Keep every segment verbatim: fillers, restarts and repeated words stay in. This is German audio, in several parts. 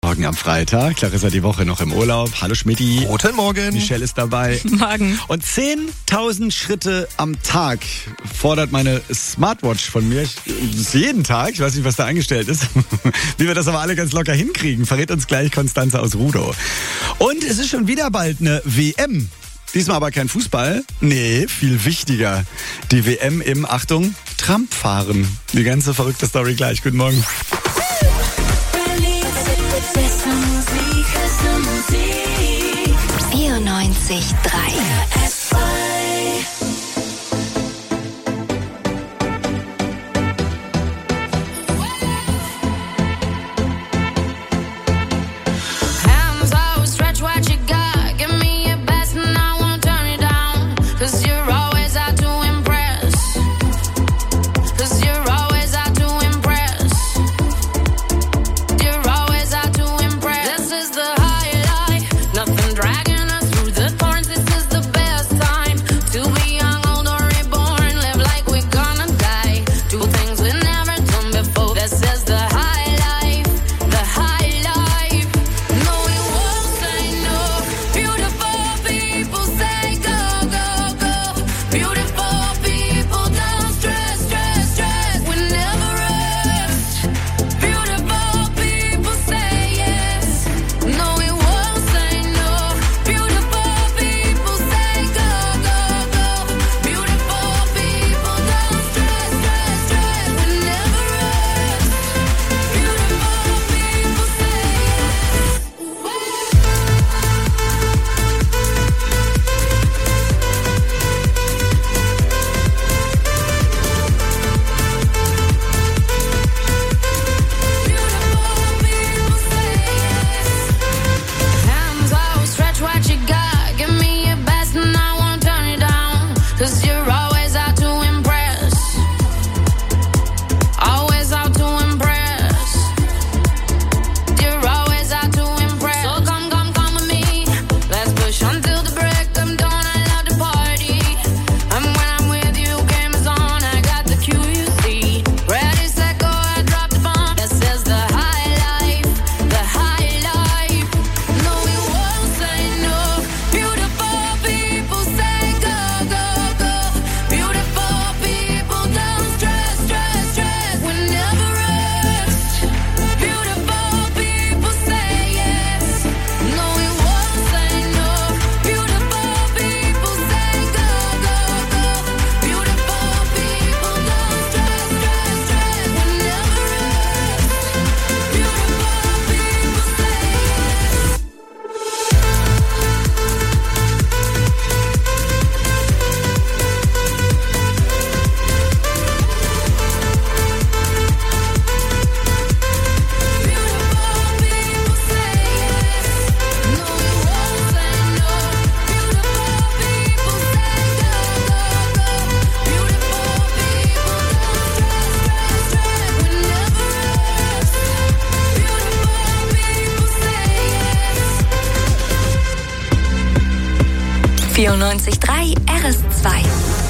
Morgen am Freitag. Clarissa die Woche noch im Urlaub. Hallo Schmidti. Guten Morgen. Michelle ist dabei. Morgen. Und zehntausend Schritte am Tag fordert meine Smartwatch von mir. Das ist jeden Tag. Ich weiß nicht, was da eingestellt ist. Wie wir das aber alle ganz locker hinkriegen, verrät uns gleich Konstanze aus Rudow. Und es ist schon wieder bald eine W M. Diesmal aber kein Fußball. Nee, viel wichtiger. Die W M im, Achtung, Tramfahren. Die ganze verrückte Story gleich. Guten Morgen. vierundneunzig Komma drei vierundneunzig Komma drei R S zwei.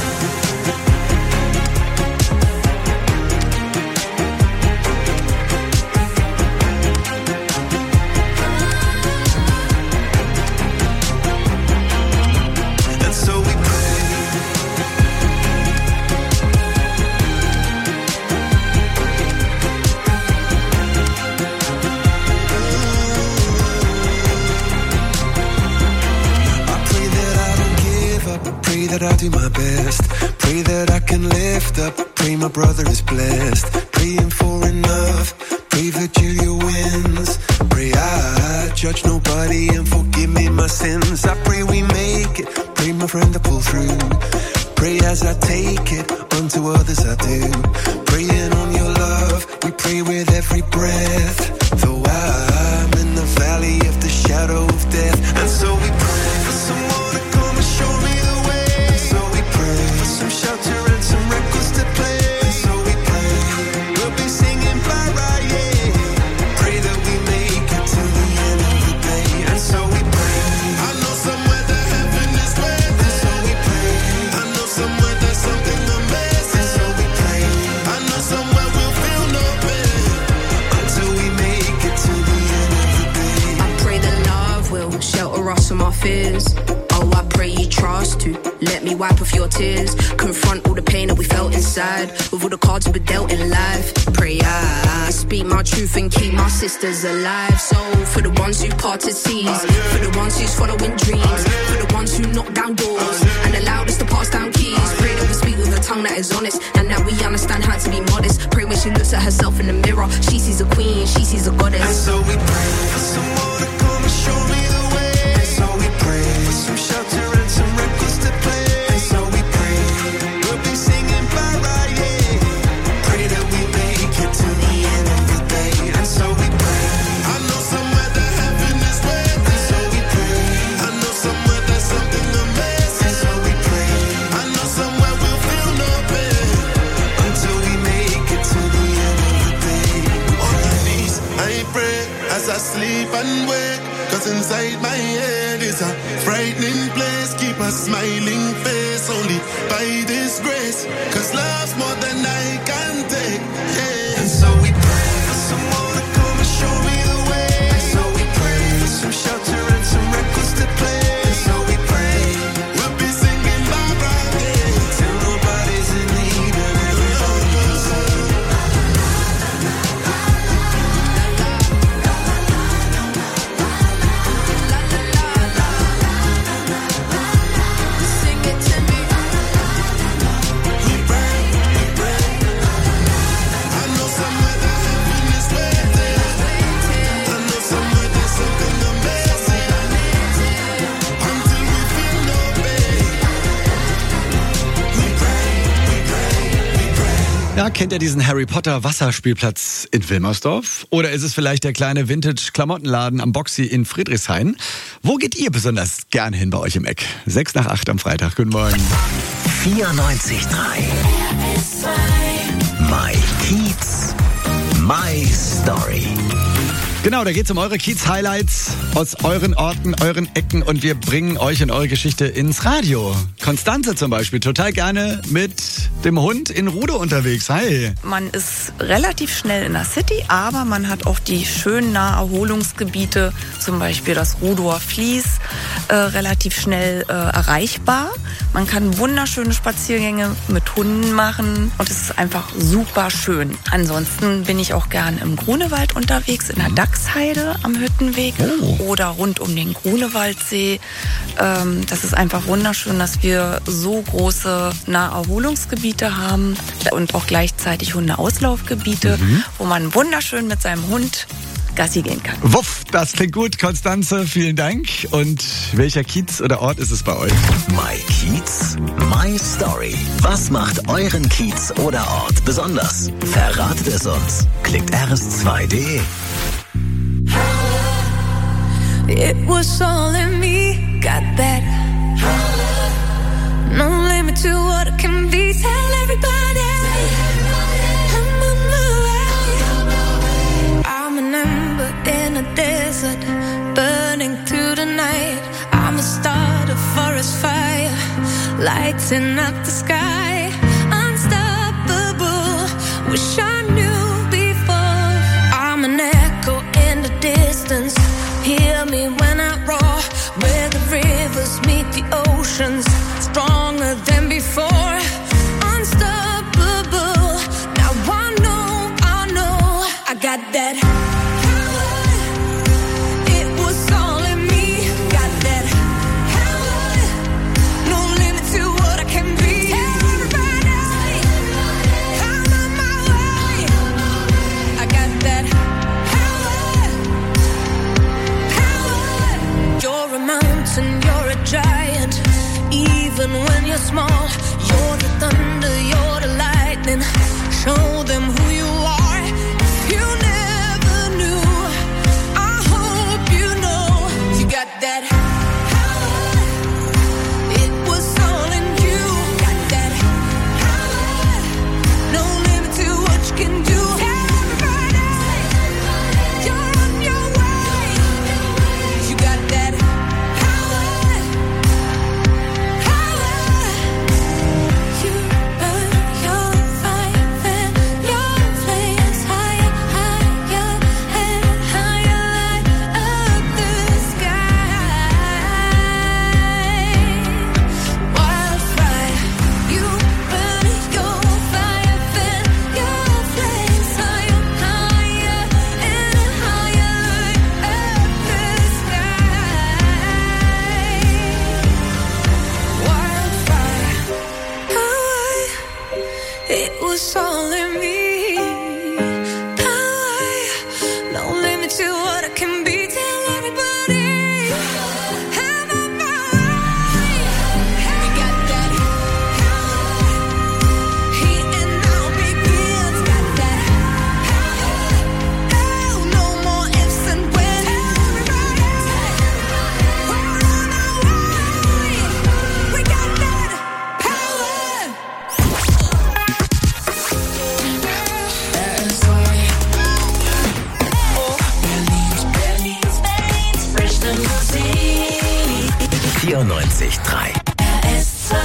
That I do my best, pray that I can lift up, pray my brother is blessed, praying for enough, pray that Julia wins, pray I judge nobody and forgive me my sins, I pray we make it, pray my friend to pull through, pray as I take it, unto others I do, praying on your love, we pray with every breath, though I'm in the valley of the shadow of death, and so we pray for someone to come and show me the way. Some shelter and some records to play. So we pray, we'll be singing bye bye, yeah. Pray that we make it to the end of the day. And so we pray. I know somewhere that heaven is waiting. And so we pray. I know somewhere there's something amazing. And so we pray. I know somewhere we'll feel no pain until we make it to the end. my fears. Oh, I pray you trust to let me wipe off your tears. Confront all the pain that we felt inside with all the cards we were dealt in life. Pray I speak my truth and keep my sisters alive. So for the ones who parted seas, for the ones who's following dreams, for the ones who knock down doors and allowed us to pass down keys. Pray that we speak with a tongue that is honest and that we understand how to be modest. Pray when she looks at herself in the mirror, she sees a queen, she sees a goddess. And so we pray for someone to come and show me the way. And so we pray for some shelter and some records to play. And so we pray we'll be singing bye-bye, yeah. Pray that we make it to the end of the day. And so we pray. I know somewhere that heaven is waiting. And so we pray. I know somewhere there's something amazing. And so we pray. I know somewhere we'll feel no pain until we make it to the end of the day. On my knees, I pray as I sleep and wake. Cause inside my head is a frightening place. Keep a smiling face only by this grace. Cause love's more than I can take, yeah. And so we pray for someone to come and show me the way. And so we pray for some shelter and some records to play. And so we pray we'll be singing bye-bye, yeah, till nobody's in need and everybody's Ja, kennt ihr diesen Harry Potter Wasserspielplatz in Wilmersdorf? Oder ist es vielleicht der kleine Vintage-Klamottenladen am Boxy in Friedrichshain? Wo geht ihr besonders gern hin bei euch im Eck? Sechs nach acht am Freitag. Guten Morgen. vierundneunzig Komma drei My Kiez, My Story. Genau, da geht's um eure Kiez-Highlights aus euren Orten, euren Ecken und wir bringen euch und eure Geschichte ins Radio. Konstanze zum Beispiel, total gerne mit dem Hund in Rude unterwegs. Hi. Man ist relativ schnell in der City, aber man hat auch die schönen Naherholungsgebiete, zum Beispiel das Rudower Fließ, äh, relativ schnell äh, erreichbar. Man kann wunderschöne Spaziergänge mit Hunden machen und es ist einfach super schön. Ansonsten bin ich auch gern im Grunewald unterwegs, in der Dachsheide am Hüttenweg oh. oder rund um den Grunewaldsee. Ähm, das ist einfach wunderschön, dass wir so große Naherholungsgebiete haben und auch gleichzeitig Hundeauslaufgebiete, mhm. wo man wunderschön mit seinem Hund Gassi gehen kann. Wuff, das klingt gut, Konstanze, vielen Dank. Und welcher Kiez oder Ort ist es bei euch? My Kiez, My Story. Was macht euren Kiez oder Ort besonders? Verratet es uns. Klickt r s zwei punkt d e. It was all in me, got that. No limit to what it can be. Tell everybody I'm on my way. I'm an ember in a desert, burning through the night. I'm a start, a forest fire, lighting up the sky. Unstoppable, wish I knew before. I'm an echo in the distance. Hear me when I roar, where the rivers meet the oceans, stronger than before. Unstoppable, now I know, I know, I got that power. It was all in me, got that power. No limit to what I can be. Everybody, I'm on my way. I got that You're a mountain, you're a giant. Even when you're small, you're the thunder, you're the lightning. Show them who you are. If you never knew, I hope you know. You got that power. It was all in you. Got that power. No limit to what you can do. Everybody, you're on your way. You got that. vierundneunzig Komma drei. R S zwei.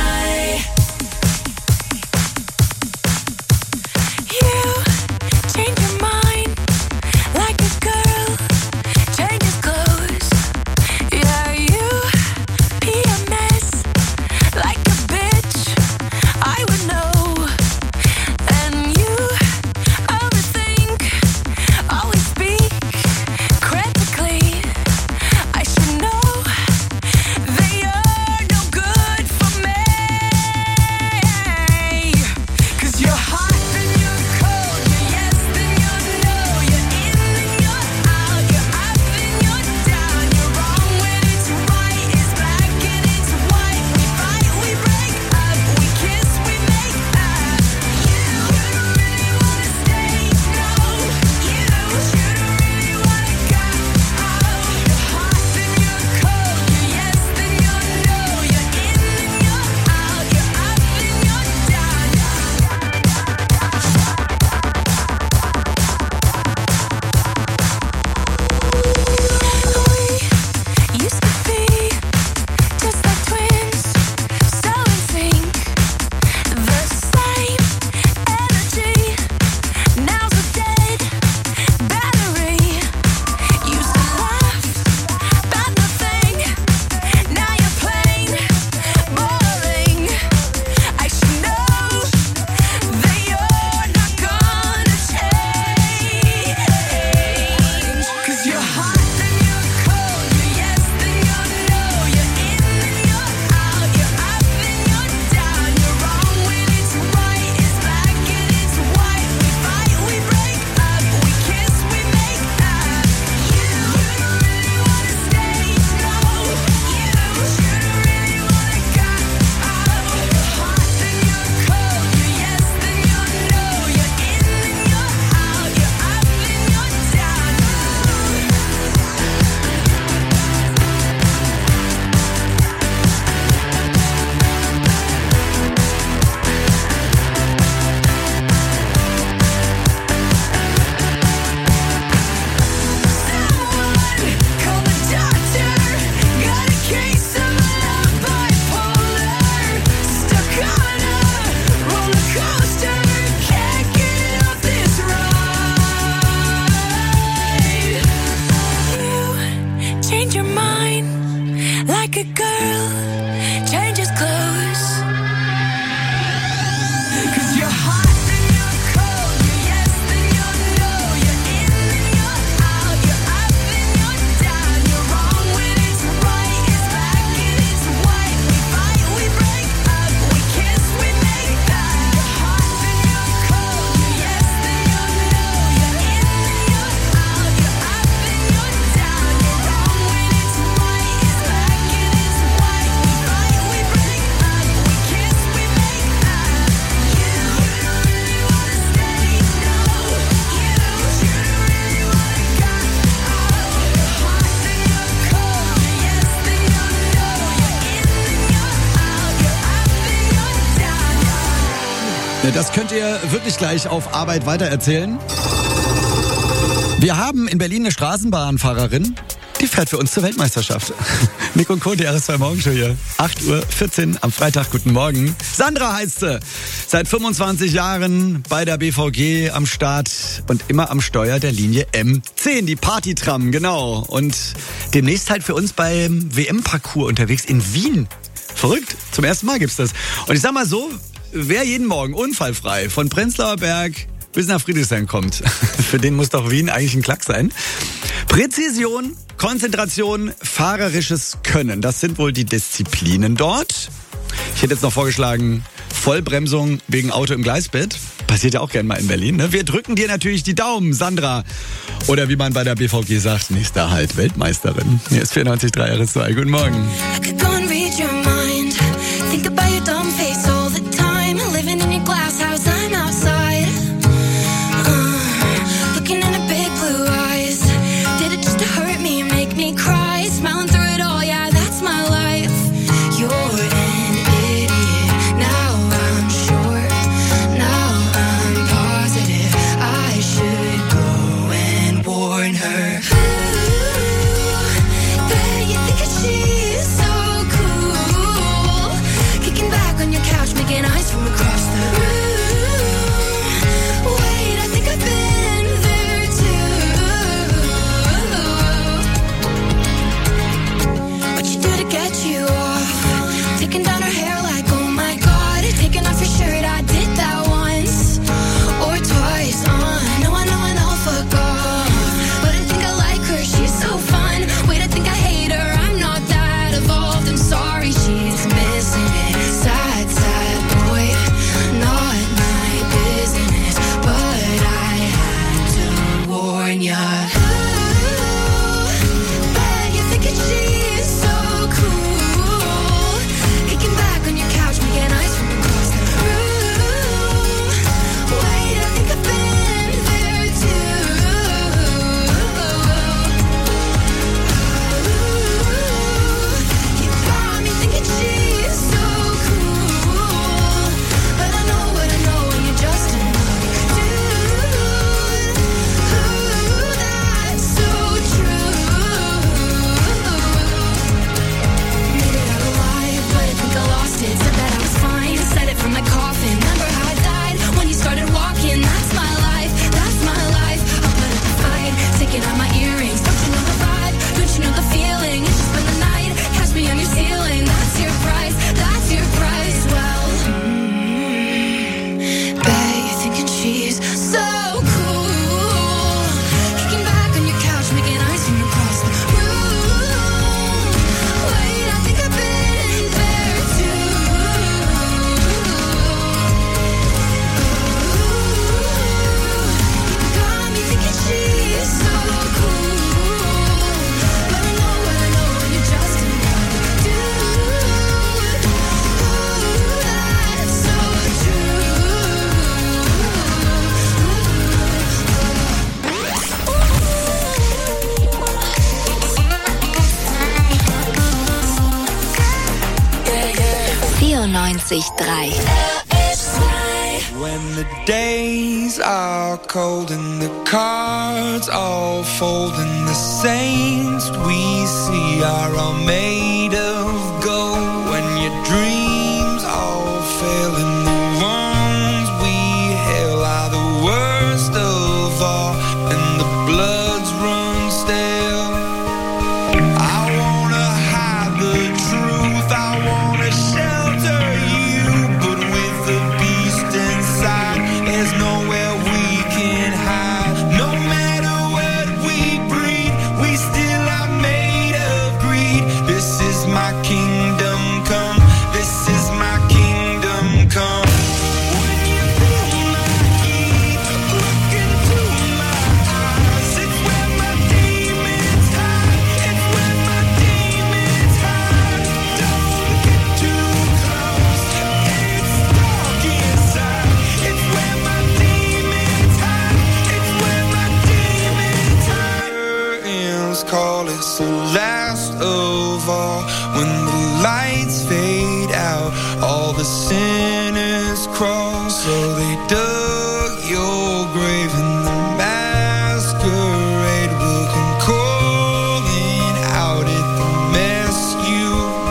Das könnt ihr wirklich gleich auf Arbeit weitererzählen. Wir haben in Berlin eine Straßenbahnfahrerin, die fährt für uns zur Weltmeisterschaft. Nick und Co., die R S zwei Morgenshow hier. acht Uhr vierzehn am Freitag, guten Morgen. Sandra heißt sie. Seit fünfundzwanzig Jahren bei der B V G am Start und immer am Steuer der Linie M zehn, die Partytram, genau. Und demnächst halt für uns beim W M-Parcours unterwegs in Wien. Verrückt, zum ersten Mal gibt's das. Und ich sag mal so, wer jeden Morgen unfallfrei von Prenzlauer Berg bis nach Friedrichshain kommt, für den muss doch Wien eigentlich ein Klack sein. Präzision, Konzentration, fahrerisches Können, das sind wohl die Disziplinen dort. Ich hätte jetzt noch vorgeschlagen, Vollbremsung wegen Auto im Gleisbett. Passiert ja auch gern mal in Berlin. Ne? Wir drücken dir natürlich die Daumen, Sandra. Oder wie man bei der B V G sagt, nächster Halt, Weltmeisterin. Hier ist vierundneunzig Komma drei R S zwei. Guten Morgen. Ooh, but you think that she's so cool. neunundneunzig Komma drei. When the days are cold and the cards all fold and the saints we see are all made of gold, when your dreams all fail and the ones we hail are the worst of all and the bloods run stale. I wanna hide the truth, I wanna shelter you, but with the beast inside, there's nowhere we can hide. No matter what we breed, we still are made of greed. This is my kingdom come, this is my kingdom come. When you feel my heat, look into my eyes. It's where my demons hide, it's where my demons hide. Don't get too close, it's dark inside. It's where my demons hide, it's where my demons hide. Curtains call, it's the last of all. When the lights fade out, all the sinners crawl. So they dug your grave and the masquerade will come calling out at the mess you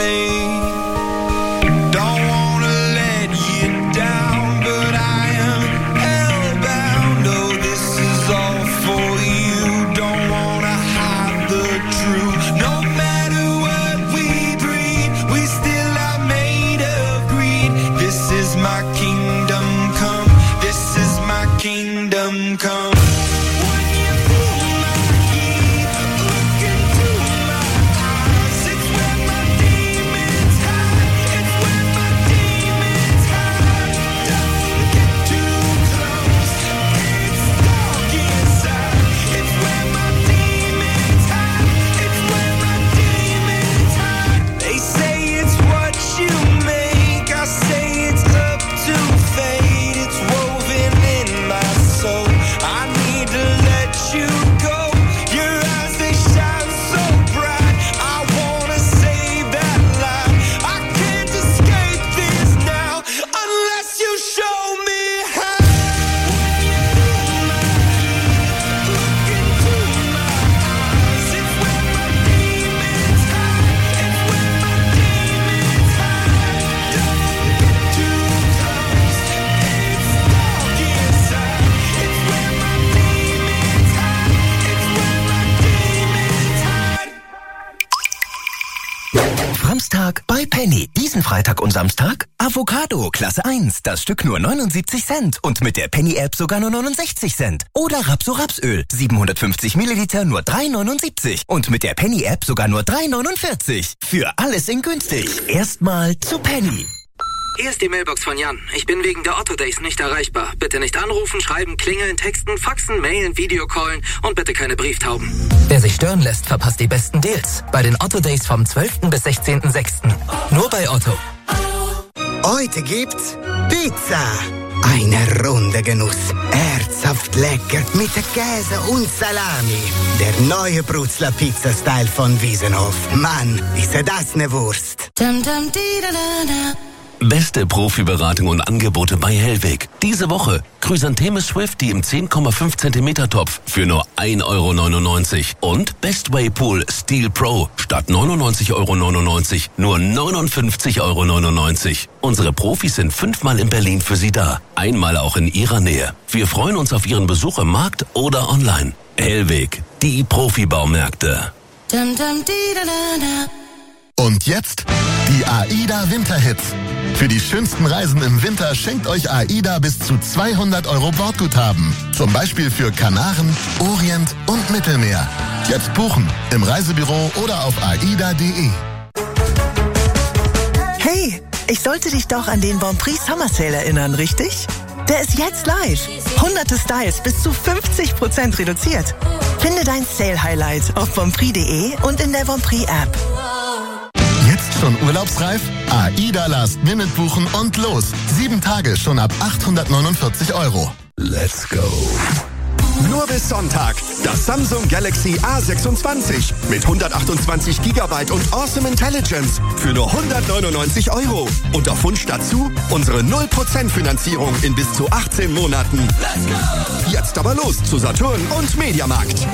made. Don't wanna let you down, but I am hellbound. Oh, this is all for you. Don't wanna hide the truth. No matter what we breed, we still are made of greed. This is my kingdom come, this is my kingdom come. When you feel my heat, look into my eyes. It's where my demons hide, it's where my demons hide. Don't get too close, it's dark inside. It's where my demons hide, it's where my demons hide. They say it's what you make, I say it's up to fate. It's woven in my soul, I need to let you go. Your eyes, they shine so bright, I wanna save that light. I can't escape this now, unless you show me how. When you feel my heat, look into my eyes. It's where my demons hide, it's where my demons hide. Don't get too close, it's dark inside. It's where my demons hide, it's where my demons hide. Samstag bei Penny. Diesen Freitag und Samstag Avocado Klasse eins. Das Stück nur neunundsiebzig Cent und mit der Penny-App sogar nur neunundsechzig Cent. Oder Rapso-Rapsöl. siebenhundertfünfzig Milliliter nur drei neunundsiebzig. Und mit der Penny-App sogar nur drei neunundvierzig. Für alles in günstig. Erstmal zu Penny. Hier ist die Mailbox von Jan. Ich bin wegen der Otto Days nicht erreichbar. Bitte nicht anrufen, schreiben, klingeln, texten, faxen, mailen, Videocallen und bitte keine Brieftauben. Wer sich stören lässt, verpasst die besten Deals. Bei den Otto Days vom zwölften bis sechzehnten sechsten Nur bei Otto. Heute gibt's Pizza. Eine Runde Genuss. Herzhaft lecker mit Käse und Salami. Der neue Brutzler Pizza-Style von Wiesenhof. Mann, ist das ne Wurst. Dum, dum, di, da, da, da. Beste Profiberatung und Angebote bei Hellweg. Diese Woche Chrysantheme Swifty im zehn Komma fünf Zentimeter Topf für nur ein Euro neunundneunzig. Und Bestway Pool Steel Pro statt neunundneunzig Euro neunundneunzig nur neunundfünfzig Euro neunundneunzig. Unsere Profis sind fünfmal in Berlin für Sie da. Einmal auch in Ihrer Nähe. Wir freuen uns auf Ihren Besuch im Markt oder online. Hellweg, die Profibaumärkte. Dum, dum, di, da, da, da. Und jetzt die AIDA Winterhits. Für die schönsten Reisen im Winter schenkt euch AIDA bis zu zweihundert Euro Bordguthaben. Zum Beispiel für Kanaren, Orient und Mittelmeer. Jetzt buchen im Reisebüro oder auf aida punkt de. Hey, ich sollte dich doch an den Bonprix Summer Sale erinnern, richtig? Der ist jetzt live. Hunderte Styles bis zu fünfzig Prozent reduziert. Finde dein Sale-Highlight auf bonprix punkt de und in der Bonprix-App. Jetzt schon urlaubsreif? AIDA Last Minute buchen und los. Sieben Tage schon ab achthundertneunundvierzig Euro. Let's go. Nur bis Sonntag. Das Samsung Galaxy A sechsundzwanzig mit hundertachtundzwanzig Gigabyte und Awesome Intelligence für nur hundertneunundneunzig Euro. Und auf Wunsch dazu unsere null Prozent Finanzierung in bis zu achtzehn Monaten. Let's go! Jetzt aber los zu Saturn und Mediamarkt.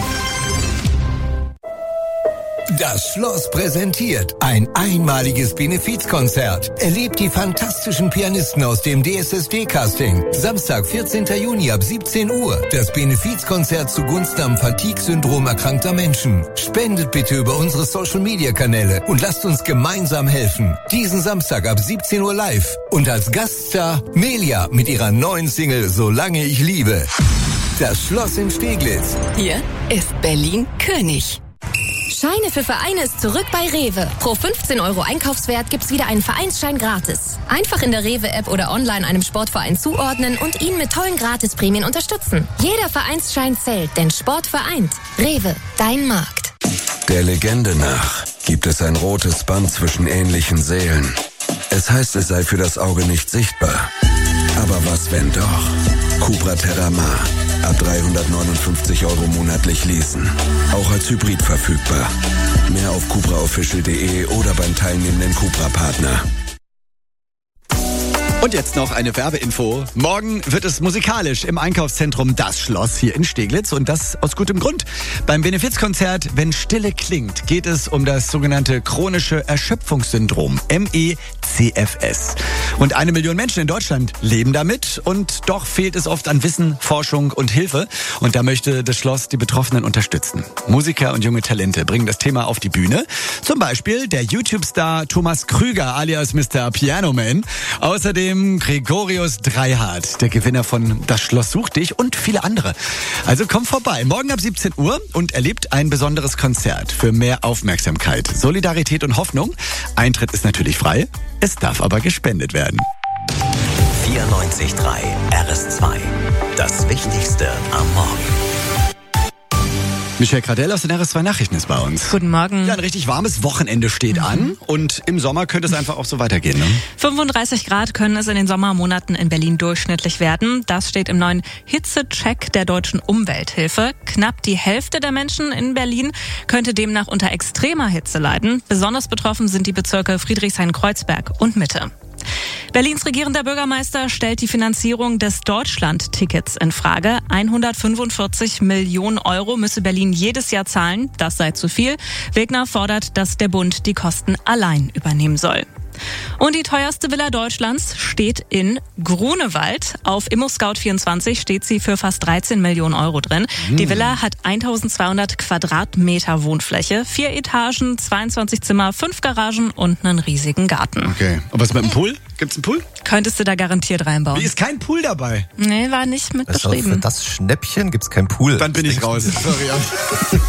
Das Schloss präsentiert ein einmaliges Benefizkonzert. Erlebt die fantastischen Pianisten aus dem D S S D-Casting. Samstag, vierzehnten Juni ab siebzehn Uhr. Das Benefizkonzert zugunsten am Fatigue-Syndrom erkrankter Menschen. Spendet bitte über unsere Social-Media-Kanäle und lasst uns gemeinsam helfen. Diesen Samstag ab siebzehn Uhr live. Und als Gaststar Melia mit ihrer neuen Single Solange ich liebe. Das Schloss in Steglitz. Hier ist Berlin König. Scheine für Vereine ist zurück bei Rewe. Pro fünfzehn Euro Einkaufswert gibt's wieder einen Vereinsschein gratis. Einfach in der Rewe-App oder online einem Sportverein zuordnen und ihn mit tollen Gratisprämien unterstützen. Jeder Vereinsschein zählt, denn Sport vereint. Rewe, dein Markt. Der Legende nach gibt es ein rotes Band zwischen ähnlichen Seelen. Es heißt, es sei für das Auge nicht sichtbar. Aber was, wenn doch? Cupra Terramar. Ab dreihundertneunundfünfzig Euro monatlich leasen. Auch als Hybrid verfügbar. Mehr auf cupra official punkt de oder beim teilnehmenden Cupra-Partner. Und jetzt noch eine Werbeinfo. Morgen wird es musikalisch im Einkaufszentrum Das Schloss hier in Steglitz und das aus gutem Grund. Beim Benefizkonzert Wenn Stille klingt geht es um das sogenannte chronische Erschöpfungssyndrom, M E C F S. Und eine Million Menschen in Deutschland leben damit und doch fehlt es oft an Wissen, Forschung und Hilfe. Und da möchte das Schloss die Betroffenen unterstützen. Musiker und junge Talente bringen das Thema auf die Bühne. Zum Beispiel der YouTube-Star Thomas Krüger alias Mister Piano Man. Außerdem Gregorius Dreihardt, der Gewinner von Das Schloss sucht dich und viele andere. Also komm vorbei, morgen ab siebzehn Uhr und erlebt ein besonderes Konzert für mehr Aufmerksamkeit, Solidarität und Hoffnung. Eintritt ist natürlich frei, es darf aber gespendet werden. vierundneunzig Komma drei R S zwei. Das Wichtigste am Morgen. Michelle Gradell aus den R S zwei Nachrichten ist bei uns. Guten Morgen. Ja, ein richtig warmes Wochenende steht mhm. an und im Sommer könnte es einfach auch so weitergehen, ne? fünfunddreißig Grad können es in den Sommermonaten in Berlin durchschnittlich werden. Das steht im neuen Hitzecheck der Deutschen Umwelthilfe. Knapp die Hälfte der Menschen in Berlin könnte demnach unter extremer Hitze leiden. Besonders betroffen sind die Bezirke Friedrichshain-Kreuzberg und Mitte. Berlins regierender Bürgermeister stellt die Finanzierung des Deutschland-Tickets in Frage. hundertfünfundvierzig Millionen Euro müsse Berlin jedes Jahr zahlen. Das sei zu viel. Wegner fordert, dass der Bund die Kosten allein übernehmen soll. Und die teuerste Villa Deutschlands steht in Grunewald. Auf ImmoScout vierundzwanzig steht sie für fast dreizehn Millionen Euro drin. Mhm. Die Villa hat eintausendzweihundert Quadratmeter Wohnfläche, vier Etagen, zweiundzwanzig Zimmer, fünf Garagen und einen riesigen Garten. Okay. Und was mit dem Pool? Gibt's einen Pool? Könntest du da garantiert reinbauen. Wie, ist kein Pool dabei? Nee, war nicht mit also beschrieben. Für das Schnäppchen gibt's keinen Pool. Dann bin ich raus. Sorry.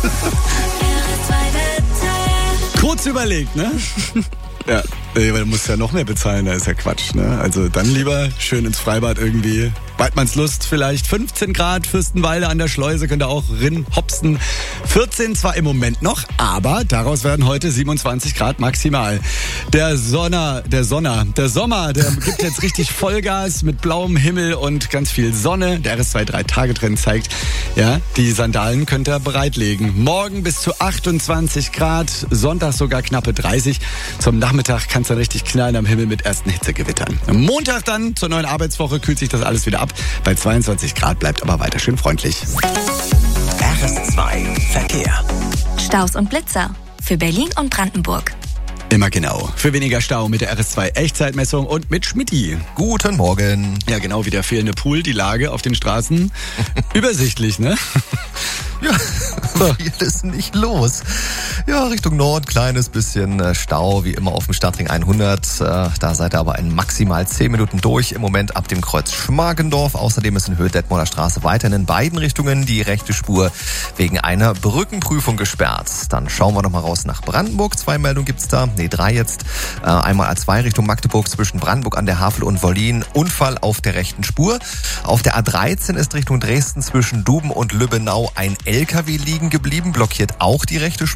Kurz überlegt, ne? Ja, weil du musst ja noch mehr bezahlen, da ist ja Quatsch, ne? Also dann lieber schön ins Freibad irgendwie. Weidmannslust vielleicht, fünfzehn Grad, Fürstenwalde an der Schleuse, könnt ihr auch rin hopsen. vierzehn zwar im Moment noch, aber daraus werden heute siebenundzwanzig Grad maximal. Der Sonner, der Sonner, der Sommer, der gibt jetzt richtig Vollgas mit blauem Himmel und ganz viel Sonne. Der R S zwei drei Tage Trend zeigt, ja, die Sandalen könnt ihr bereitlegen. Morgen bis zu achtundzwanzig Grad, Sonntag sogar knappe dreißig. Zum Nachmittag kann es dann richtig knallen am Himmel mit ersten Hitzegewittern. Am Montag dann zur neuen Arbeitswoche kühlt sich das alles wieder ab. Bei zweiundzwanzig Grad bleibt aber weiter schön freundlich. R S zwei Verkehr. Staus und Blitzer für Berlin und Brandenburg. Immer genau. Für weniger Stau mit der R S zwei Echtzeitmessung und mit Schmitty. Guten Morgen. Ja, genau wie der fehlende Pool, die Lage auf den Straßen. Übersichtlich, ne? Ja, viel ist nicht los. Ja, Richtung Nord, kleines bisschen Stau, wie immer auf dem Stadtring hundert. Da seid ihr aber in maximal zehn Minuten durch. Im Moment ab dem Kreuz Schmargendorf. Außerdem ist in Höhe Detmolder Straße weiterhin in beiden Richtungen die rechte Spur wegen einer Brückenprüfung gesperrt. Dann schauen wir noch mal raus nach Brandenburg. Zwei Meldungen gibt's da. Nee, drei jetzt. Einmal A zwei Richtung Magdeburg zwischen Brandenburg an der Havel und Wollin. Unfall auf der rechten Spur. Auf der A dreizehn ist Richtung Dresden zwischen Duben und Lübbenau ein L K W liegen geblieben, blockiert auch die rechte Spur. Und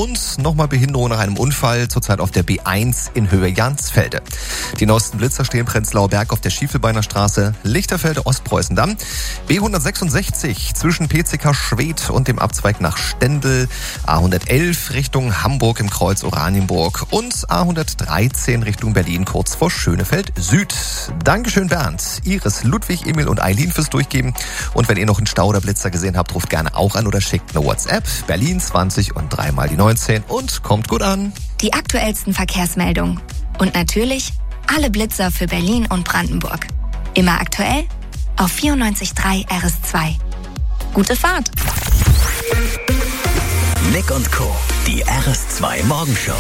und nochmal Behinderung nach einem Unfall, zurzeit auf der B eins in Höhe Jansfelde. Die neuesten Blitzer stehen Prenzlauer Berg auf der Schiefelbeiner Straße, Lichterfelde, Ostpreußendamm, B hundertsechsundsechzig zwischen P C K Schwedt und dem Abzweig nach Stendel, A hundertelf Richtung Hamburg im Kreuz Oranienburg und A hundertdreizehn Richtung Berlin kurz vor Schönefeld Süd. Dankeschön Bernd, Iris, Ludwig, Emil und Eileen fürs Durchgeben. Und wenn ihr noch einen Stau oder Blitzer gesehen habt, ruft gerne auch an oder schickt eine WhatsApp. Berlin zwanzig und dreimal die neunzehn und kommt gut an. Die aktuellsten Verkehrsmeldungen. Und natürlich alle Blitzer für Berlin und Brandenburg. Immer aktuell auf vierundneunzig Komma drei R S zwei. Gute Fahrt! Nick und Co., die R S zwei Morgenshow.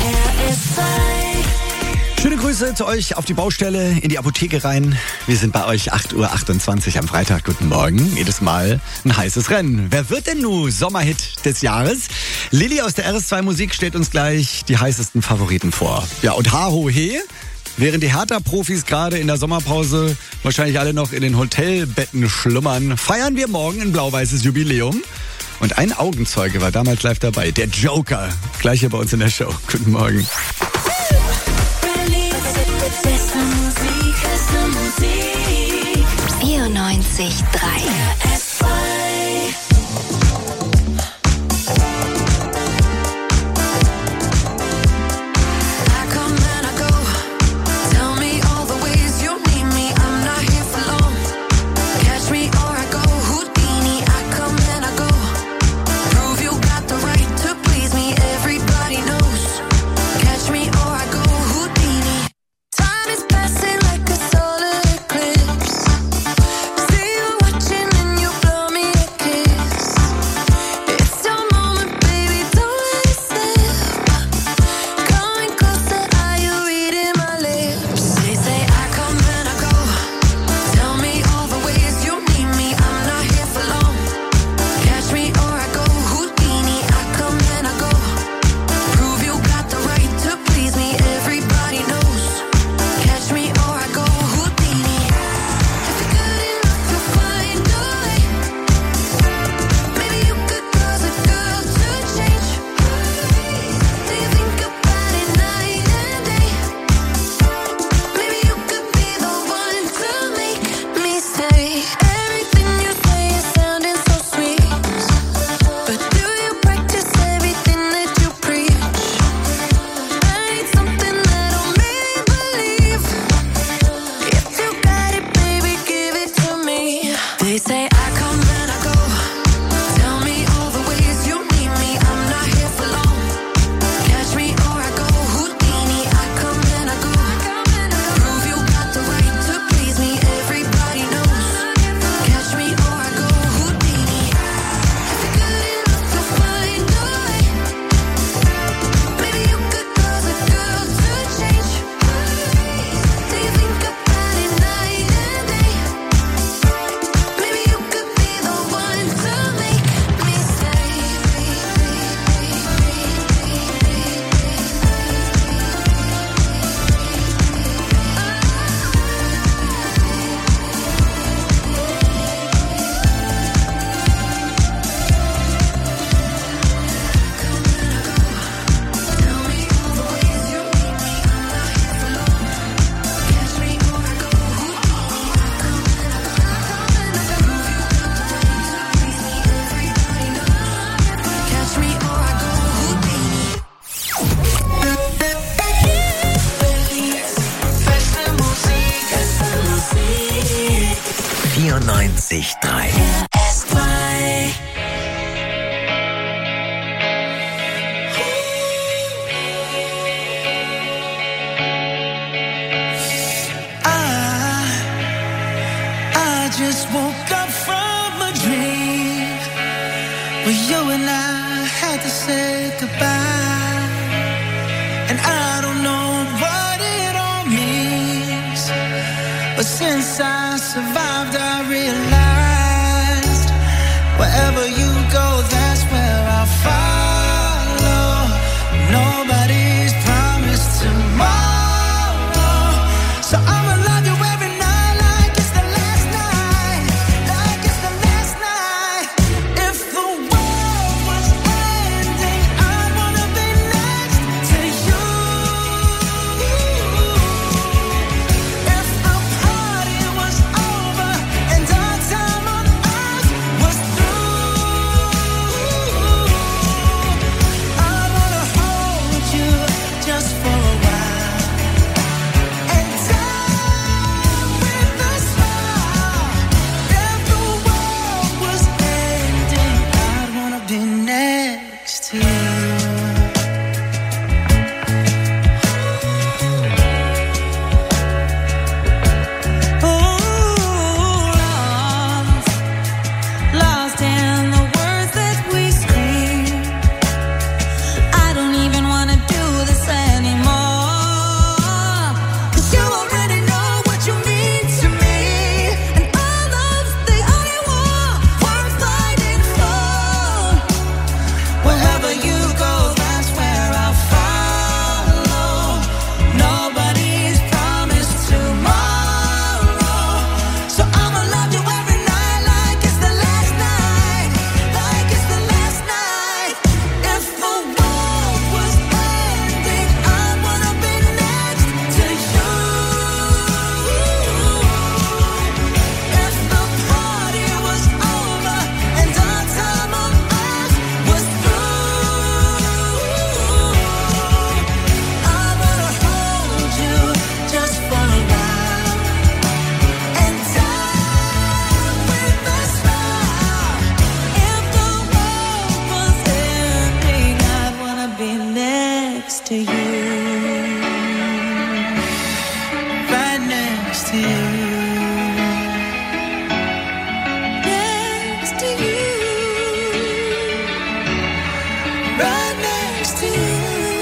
Schöne Grüße zu euch auf die Baustelle, in die Apotheke rein. Wir sind bei euch acht Uhr achtundzwanzig am Freitag. Guten Morgen. Jedes Mal ein heißes Rennen. Wer wird denn nun Sommerhit des Jahres? Lilly aus der R S zwei Musik stellt uns gleich die heißesten Favoriten vor. Ja, und ha ho he, während die Hertha-Profis gerade in der Sommerpause wahrscheinlich alle noch in den Hotelbetten schlummern, feiern wir morgen ein blau-weißes Jubiläum. Und ein Augenzeuge war damals live dabei, der Joker. Gleich hier bei uns in der Show. Guten Morgen. vierundneunzig Komma drei vierundneunzig Komma drei R S zwei. Just woke up from a dream where you and I had to say goodbye, and I don't know what it all means, but since I survived I realized wherever you go, that's where I'll follow. Nobody's promised tomorrow, so I'ma love you every night. Be next to you. Right next to you. Next to you. Right next to you.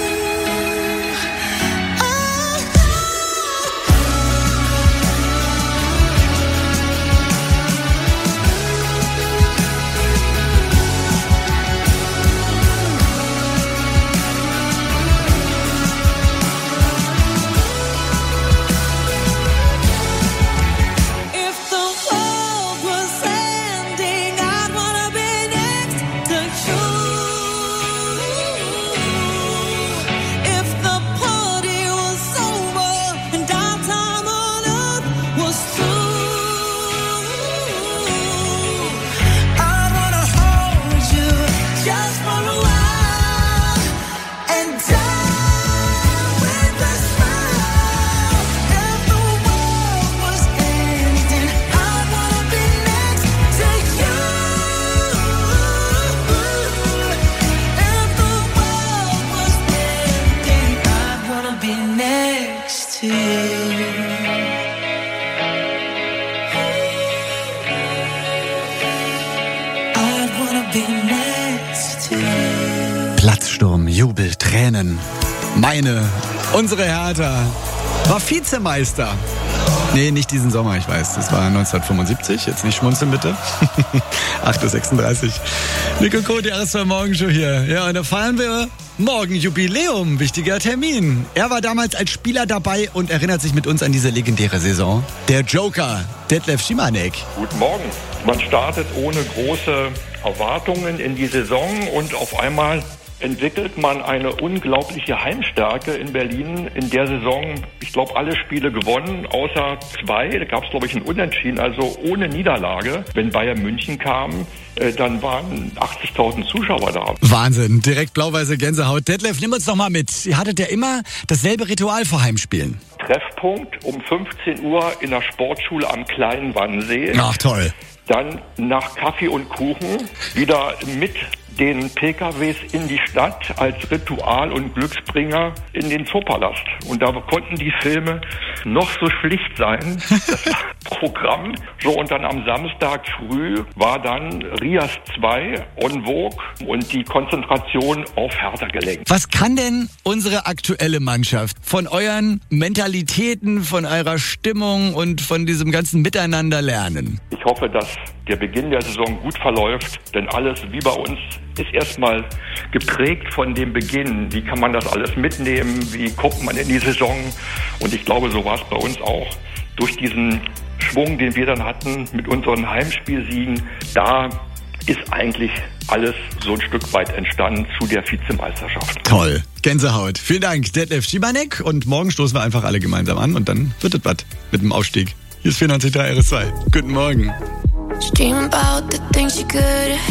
Platzsturm, Jubel, Tränen. Meine, unsere Hertha war Vizemeister. Nee, nicht diesen Sommer, ich weiß. Das war neunzehnhundertfünfundsiebzig. Jetzt nicht schmunzeln, bitte. acht Uhr sechsunddreißig. Nico Koh, die R S zwei Morgenshow hier. Ja, und da feiern wir morgen Jubiläum. Wichtiger Termin. Er war damals als Spieler dabei und erinnert sich mit uns an diese legendäre Saison. Der Joker, Detlef Schimanek. Guten Morgen. Man startet ohne große Erwartungen in die Saison und auf einmal entwickelt man eine unglaubliche Heimstärke in Berlin. In der Saison, ich glaube, alle Spiele gewonnen, außer zwei. Da gab es, glaube ich, ein Unentschieden, also ohne Niederlage. Wenn Bayern München kam, äh, dann waren achtzigtausend Zuschauer da. Wahnsinn, direkt blau-weiße Gänsehaut. Detlef, nimm uns doch mal mit. Ihr hattet ja immer dasselbe Ritual vor Heimspielen. Treffpunkt um fünfzehn Uhr in der Sportschule am Kleinen Wannsee. Ach, toll. Dann nach Kaffee und Kuchen wieder mit den P K Ws in die Stadt als Ritual und Glücksbringer in den Zoopalast. Und da konnten die Filme noch so schlicht sein, das Programm. So, und dann am Samstag früh war dann Rias zwei en vogue und die Konzentration auf Hertha gelenkt. Was kann denn unsere aktuelle Mannschaft von euren Mentalitäten, von eurer Stimmung und von diesem ganzen Miteinander lernen? Ich hoffe, dass der Beginn der Saison gut verläuft, denn alles wie bei uns ist erstmal geprägt von dem Beginn. Wie kann man das alles mitnehmen? Wie kommt man in die Saison? Und ich glaube, so war es bei uns auch. Durch diesen Schwung, den wir dann hatten mit unseren Heimspielsiegen, da ist eigentlich alles so ein Stück weit entstanden zu der Vizemeisterschaft. Toll. Gänsehaut. Vielen Dank, Detlef Schimanek. Und morgen stoßen wir einfach alle gemeinsam an und dann wird es was mit dem Aufstieg. Hier ist vierundneunzig Komma drei R S zwei. Guten Morgen. Dream about the things you could have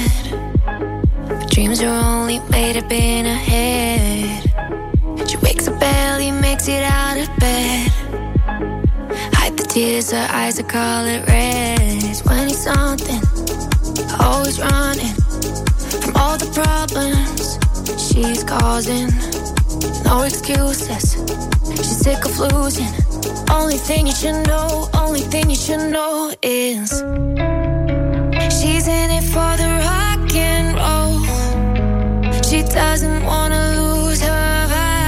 had, but dreams are only made up in her head. She wakes up barely, makes it out of bed. Hide the tears, her eyes are color red. twenty something, always running from all the problems she's causing. No excuses, she's sick of losing. Only thing you should know, only thing you should know is she's in it for the rock and roll. She doesn't wanna lose her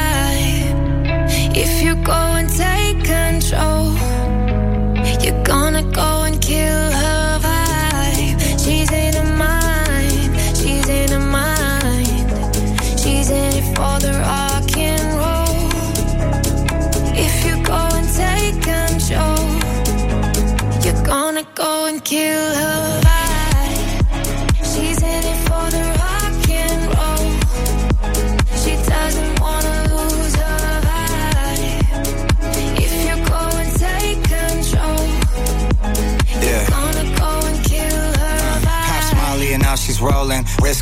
vibe. If you go and take control, you're gonna go and kill her vibe. She's in her mind, she's in her mind. She's in it for the rock and roll. If you go and take control, you're gonna go and kill her vibe. She's in it for the rock and roll.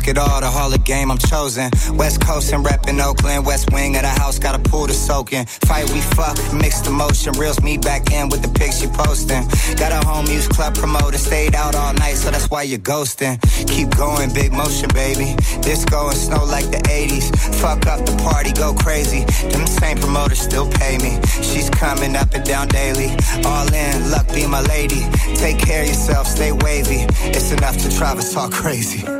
it all, the Hall of Game, I'm chosen. West Coast and reppin' Oakland, West Wing of the house, got a pool to soak in. Fight, we fuck, mixed emotion, reels me back in with the pics you posting. Got a home use club promoter, stayed out all night, so that's why you're ghosting. Keep going, big motion, baby. Disco and snow like the eighties. Fuck up the party, go crazy. Them same promoters still pay me. She's coming up and down daily. All in, luck be my lady. Take care of yourself, stay wavy. It's enough to drive us all crazy. She's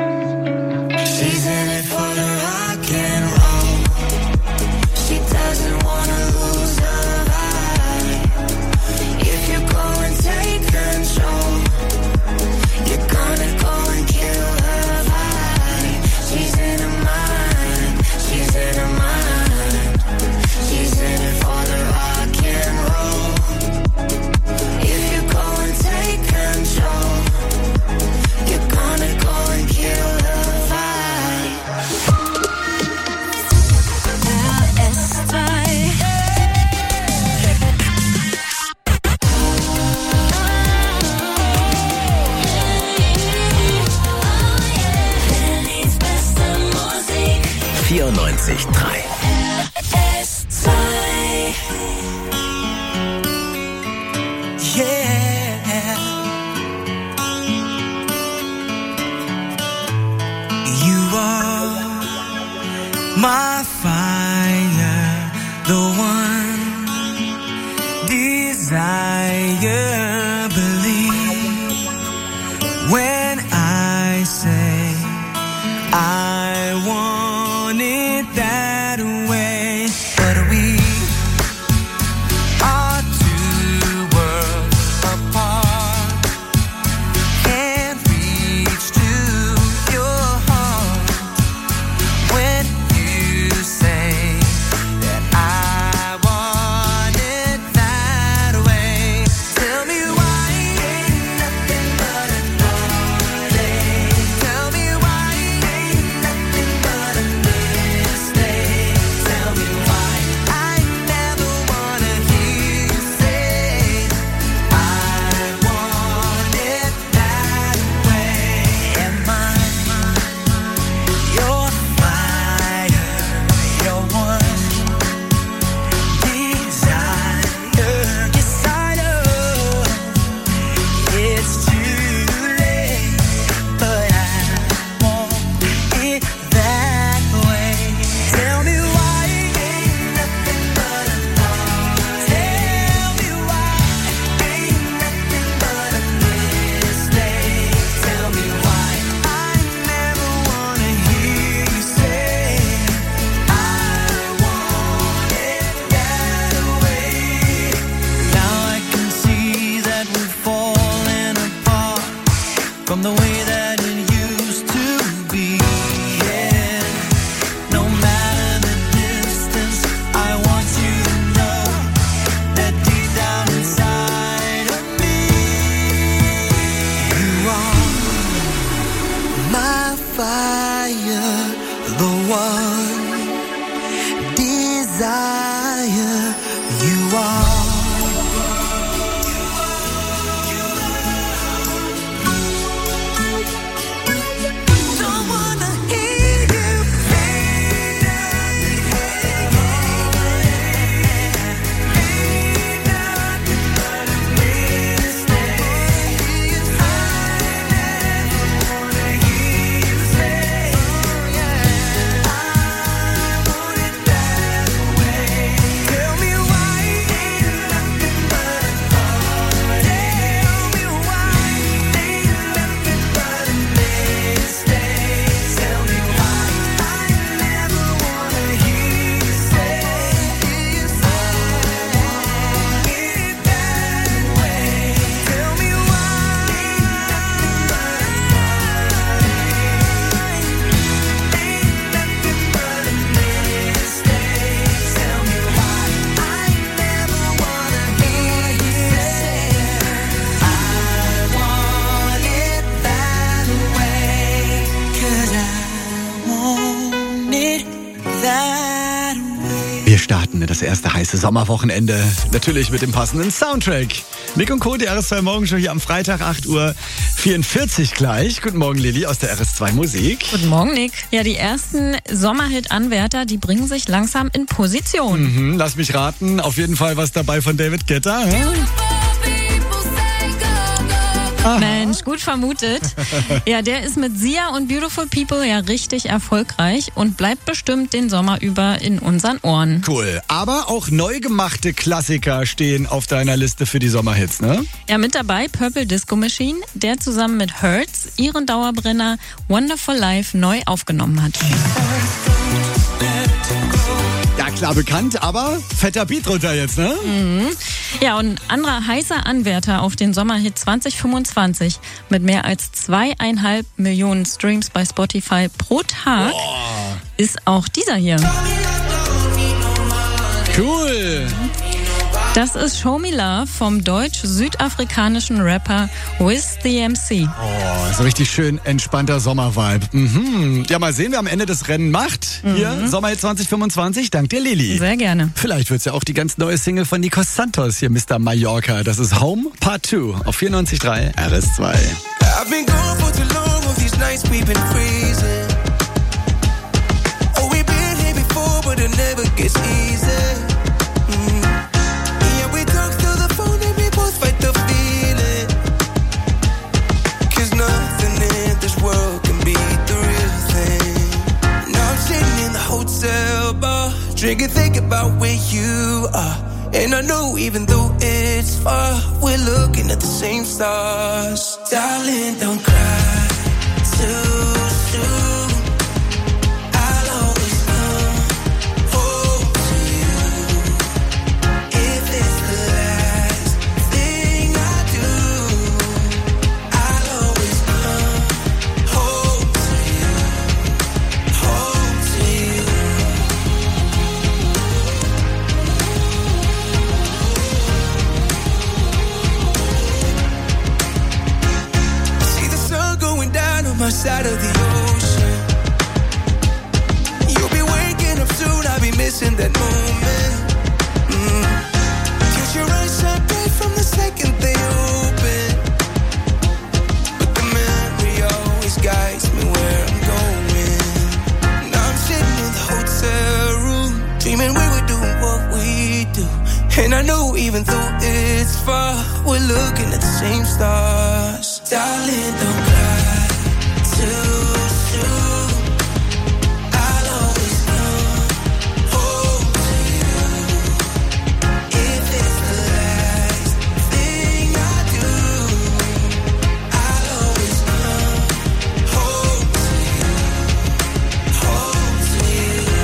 in it for the rock and roll. She doesn't wanna lose her vibe. If you go and take control, you're gonna go and kill her vibe. She's in her mind, she's in her mind. She's in it for the rock and roll. If you go and take control, you're gonna go and kill her vibe. R S zwei. Berlins beste Musik. vierundneunzig Komma drei. R S zwei. Yeah. You are my fire, the one desire. Believe when I say I want it that way. But we are two worlds apart. Can't reach to your heart when you say that I want it that way. Tell me why ain't nothing but a heartache. Tell me why ain't nothing but a mistake. Tell me why I never wanna hear you say I want it that way. Am I your fire, your one desire? Yes, I know it's too late, but I want it that way. Tell me why ain't nothing but a heartache. Tell me why ain't nothing but a mistake. Tell me why I never wanna hear you say I want it that way. Now I can see that we're falling apart from the way that it used to be. Yeah. No matter the distance, I want you to know that deep down inside of me, you are my fire, the one desire. You are. Don't wanna hear you say nothing. Ain't nothing but a mistake. I never wanna hear you say I want it that way. Tell me why ain't Wir starten das erste heiße Sommerwochenende. Natürlich mit dem passenden Soundtrack. Nick und Co., die R S zwei Morgenshow hier am Freitag, acht Uhr vierundvierzig gleich. Guten Morgen, Lilly aus der R S zwei Musik. Guten Morgen, Nick. Ja, die ersten Sommerhit-Anwärter, die bringen sich langsam in Position. Mhm, lass mich raten. Auf jeden Fall was dabei von David Guetta. Hm? Mensch, gut vermutet. Ja, der ist mit Sia und Beautiful People ja richtig erfolgreich und bleibt bestimmt den Sommer über in unseren Ohren. Cool. Aber auch neu gemachte Klassiker stehen auf deiner Liste für die Sommerhits, ne? Ja, mit dabei Purple Disco Machine, der zusammen mit Hertz ihren Dauerbrenner Wonderful Life neu aufgenommen hat. Ja, klar bekannt, aber fetter Beat drunter jetzt, ne? Mhm. Ja, und ein anderer heißer Anwärter auf den Sommerhit zwanzig fünfundzwanzig mit mehr als zweieinhalb Millionen Streams bei Spotify pro Tag Boah. ist auch dieser hier. Cool! Das ist Show Me Love vom deutsch-südafrikanischen Rapper Wiz the M C. Oh, so richtig schön entspannter Sommervibe. Mhm. Ja, mal sehen, wer am Ende das Rennen macht. Mhm. Hier, Sommerhit zwanzig fünfundzwanzig. Dank dir, Lilly. Sehr gerne. Vielleicht wird's ja auch die ganz neue Single von Nico Santos, hier Mister Mallorca. Das ist Home Part zwei auf vierundneunzig Komma drei R S zwei. I've been gone for too long, all these nights we've been freezing. Oh, we've been here before, but it never gets easy. Mm. Yeah, we talk through the phone and we both fight the feeling. Cause nothing in this world can beat the real thing. Now I'm sitting in the hotel bar, drinking, thinking about where you are. And I know even though it's far, we're looking at the same stars. Darling, don't cry too soon. I'll always come home to you. If it's the last thing I do, I'll always come home to you. Home to you. My side of the ocean. You'll be waking up soon, I'll be missing that moment. Mm. Cause your eyes shine bright from the second they open. But the memory always guides me where I'm going. Now I'm sitting in the hotel room, dreaming we were doing what we do. And I know even though it's far, we're looking at the same stars. Darling, don't cry too soon. I'll always come home to you. If it's the last thing I do, I'll always come home to you. Home to you.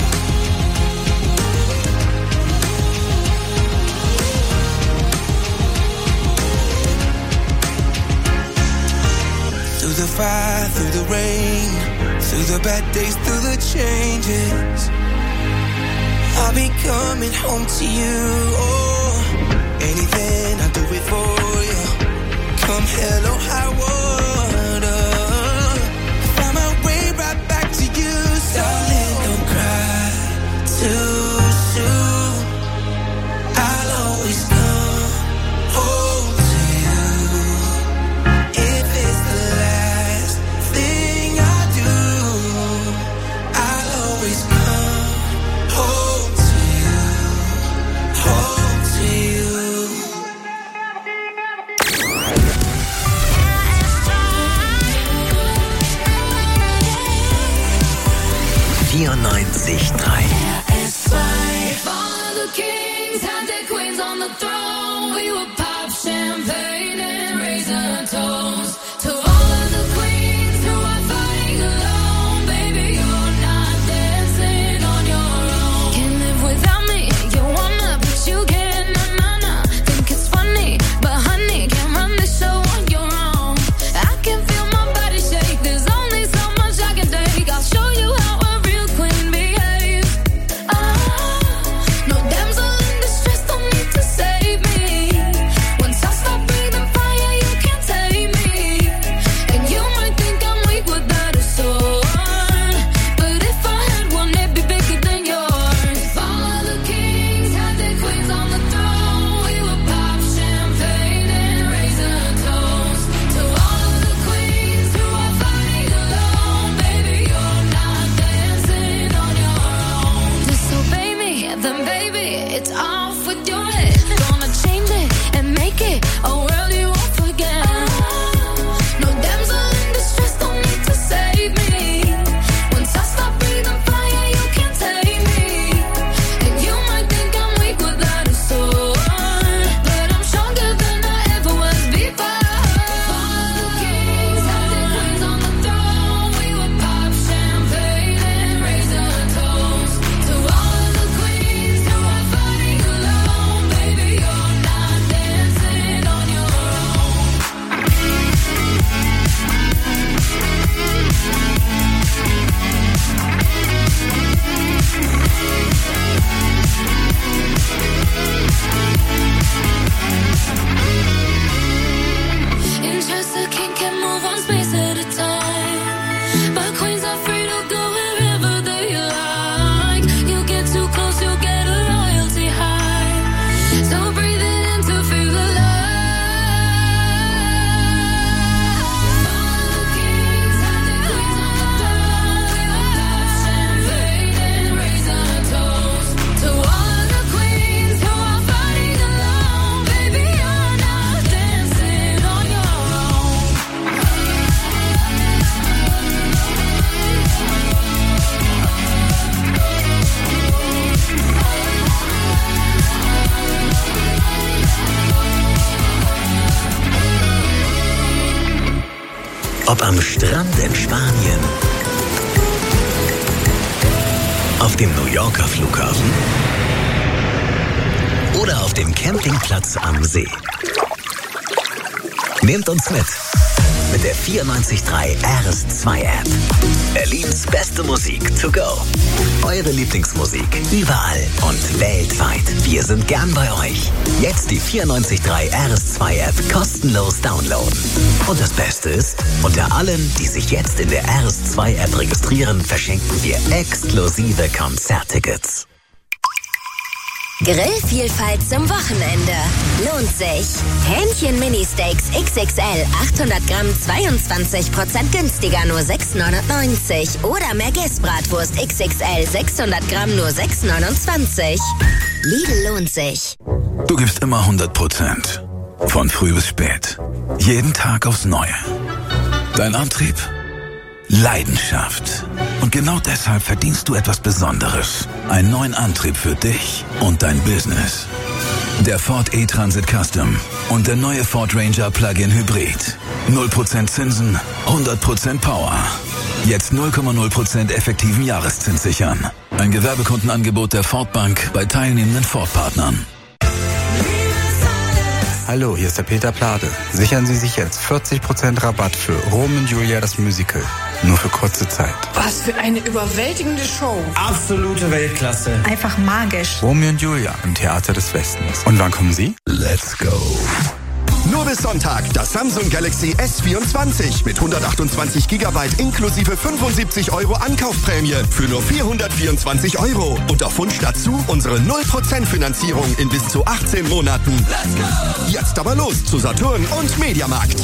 Through the fire, through the rain, through the bad days, through the changes, I'll be coming home to you. Oh, anything I'll do it for you. Come hell or high water, find my way right back to you. Darling, don't cry too soon. I'll always come home to you. If it's the last thing I do, I'll always come home to you. Home to you. vierundneunzig Komma drei No damsel in distress, don't need to save me. it off with your head. Gonna change it and make it a world you won't forget. No damsel in distress, don't need to save me. Once I stop breathing fire, you can't take me. And you might think I'm weak without a sword, but I'm stronger than I ever was before. All the kings had their queens on the throne. We would pop champagne and raise a toast to all the queens who are fighting alone. Baby, you're not dancing on your own. In just a king can move one space at a time, but queens are free to go wherever they like. You get too close, you'll get a royalty high. So breathe it in to feel the light. All the kings had their queens on the throne. We would pop champagne and raise a toast to all the queens who are fighting alone. Baby, you're not dancing on your own. Ob am Strand in Spanien, auf dem New Yorker Flughafen oder auf dem Campingplatz am See. Nehmt uns mit mit der vierundneunzig Komma drei R S zwei App. Berlins beste Musik to go. Eure Lieblingsmusik überall und weltweit. Wir sind gern bei euch. Jetzt die vierundneunzig Komma drei R S zwei App kostenlos downloaden. Und das Beste ist, unter allen, die sich jetzt in der R S zwei App registrieren, verschenken wir exklusive Konzerttickets. Grillvielfalt zum Wochenende. Lohnt sich. Hähnchen-Mini-Steaks X X L achthundert Gramm zweiundzwanzig Prozent günstiger, nur sechs neunundneunzig. Oder Merguez-Bratwurst X X L sechshundert Gramm, nur sechs neunundzwanzig. Lidl lohnt sich. Du gibst immer hundert Prozent. Von früh bis spät. Jeden Tag aufs Neue. Dein Antrieb? Leidenschaft. Und genau deshalb verdienst du etwas Besonderes. Einen neuen Antrieb für dich und dein Business. Der Ford E-Transit Custom und der neue Ford Ranger Plug-in Hybrid. null Prozent Zinsen, hundert Prozent Power. Jetzt null Komma null Prozent effektiven Jahreszins sichern. Ein Gewerbekundenangebot der Ford Bank bei teilnehmenden Ford-Partnern. Hallo, hier ist der Peter Plade. Sichern Sie sich jetzt vierzig Prozent Rabatt für Romeo und Julia das Musical. Nur für kurze Zeit. Was für eine überwältigende Show. Absolute Weltklasse. Einfach magisch. Romeo und Julia im Theater des Westens. Und wann kommen Sie? Let's go. Nur bis Sonntag das Samsung Galaxy S vierundzwanzig mit hundertachtundzwanzig Gigabyte inklusive fünfundsiebzig Euro Ankaufprämie für nur vierhundertvierundzwanzig Euro. Und auf Wunsch dazu unsere null Prozent Finanzierung in bis zu achtzehn Monaten. Let's go! Jetzt aber los zu Saturn und Mediamarkt.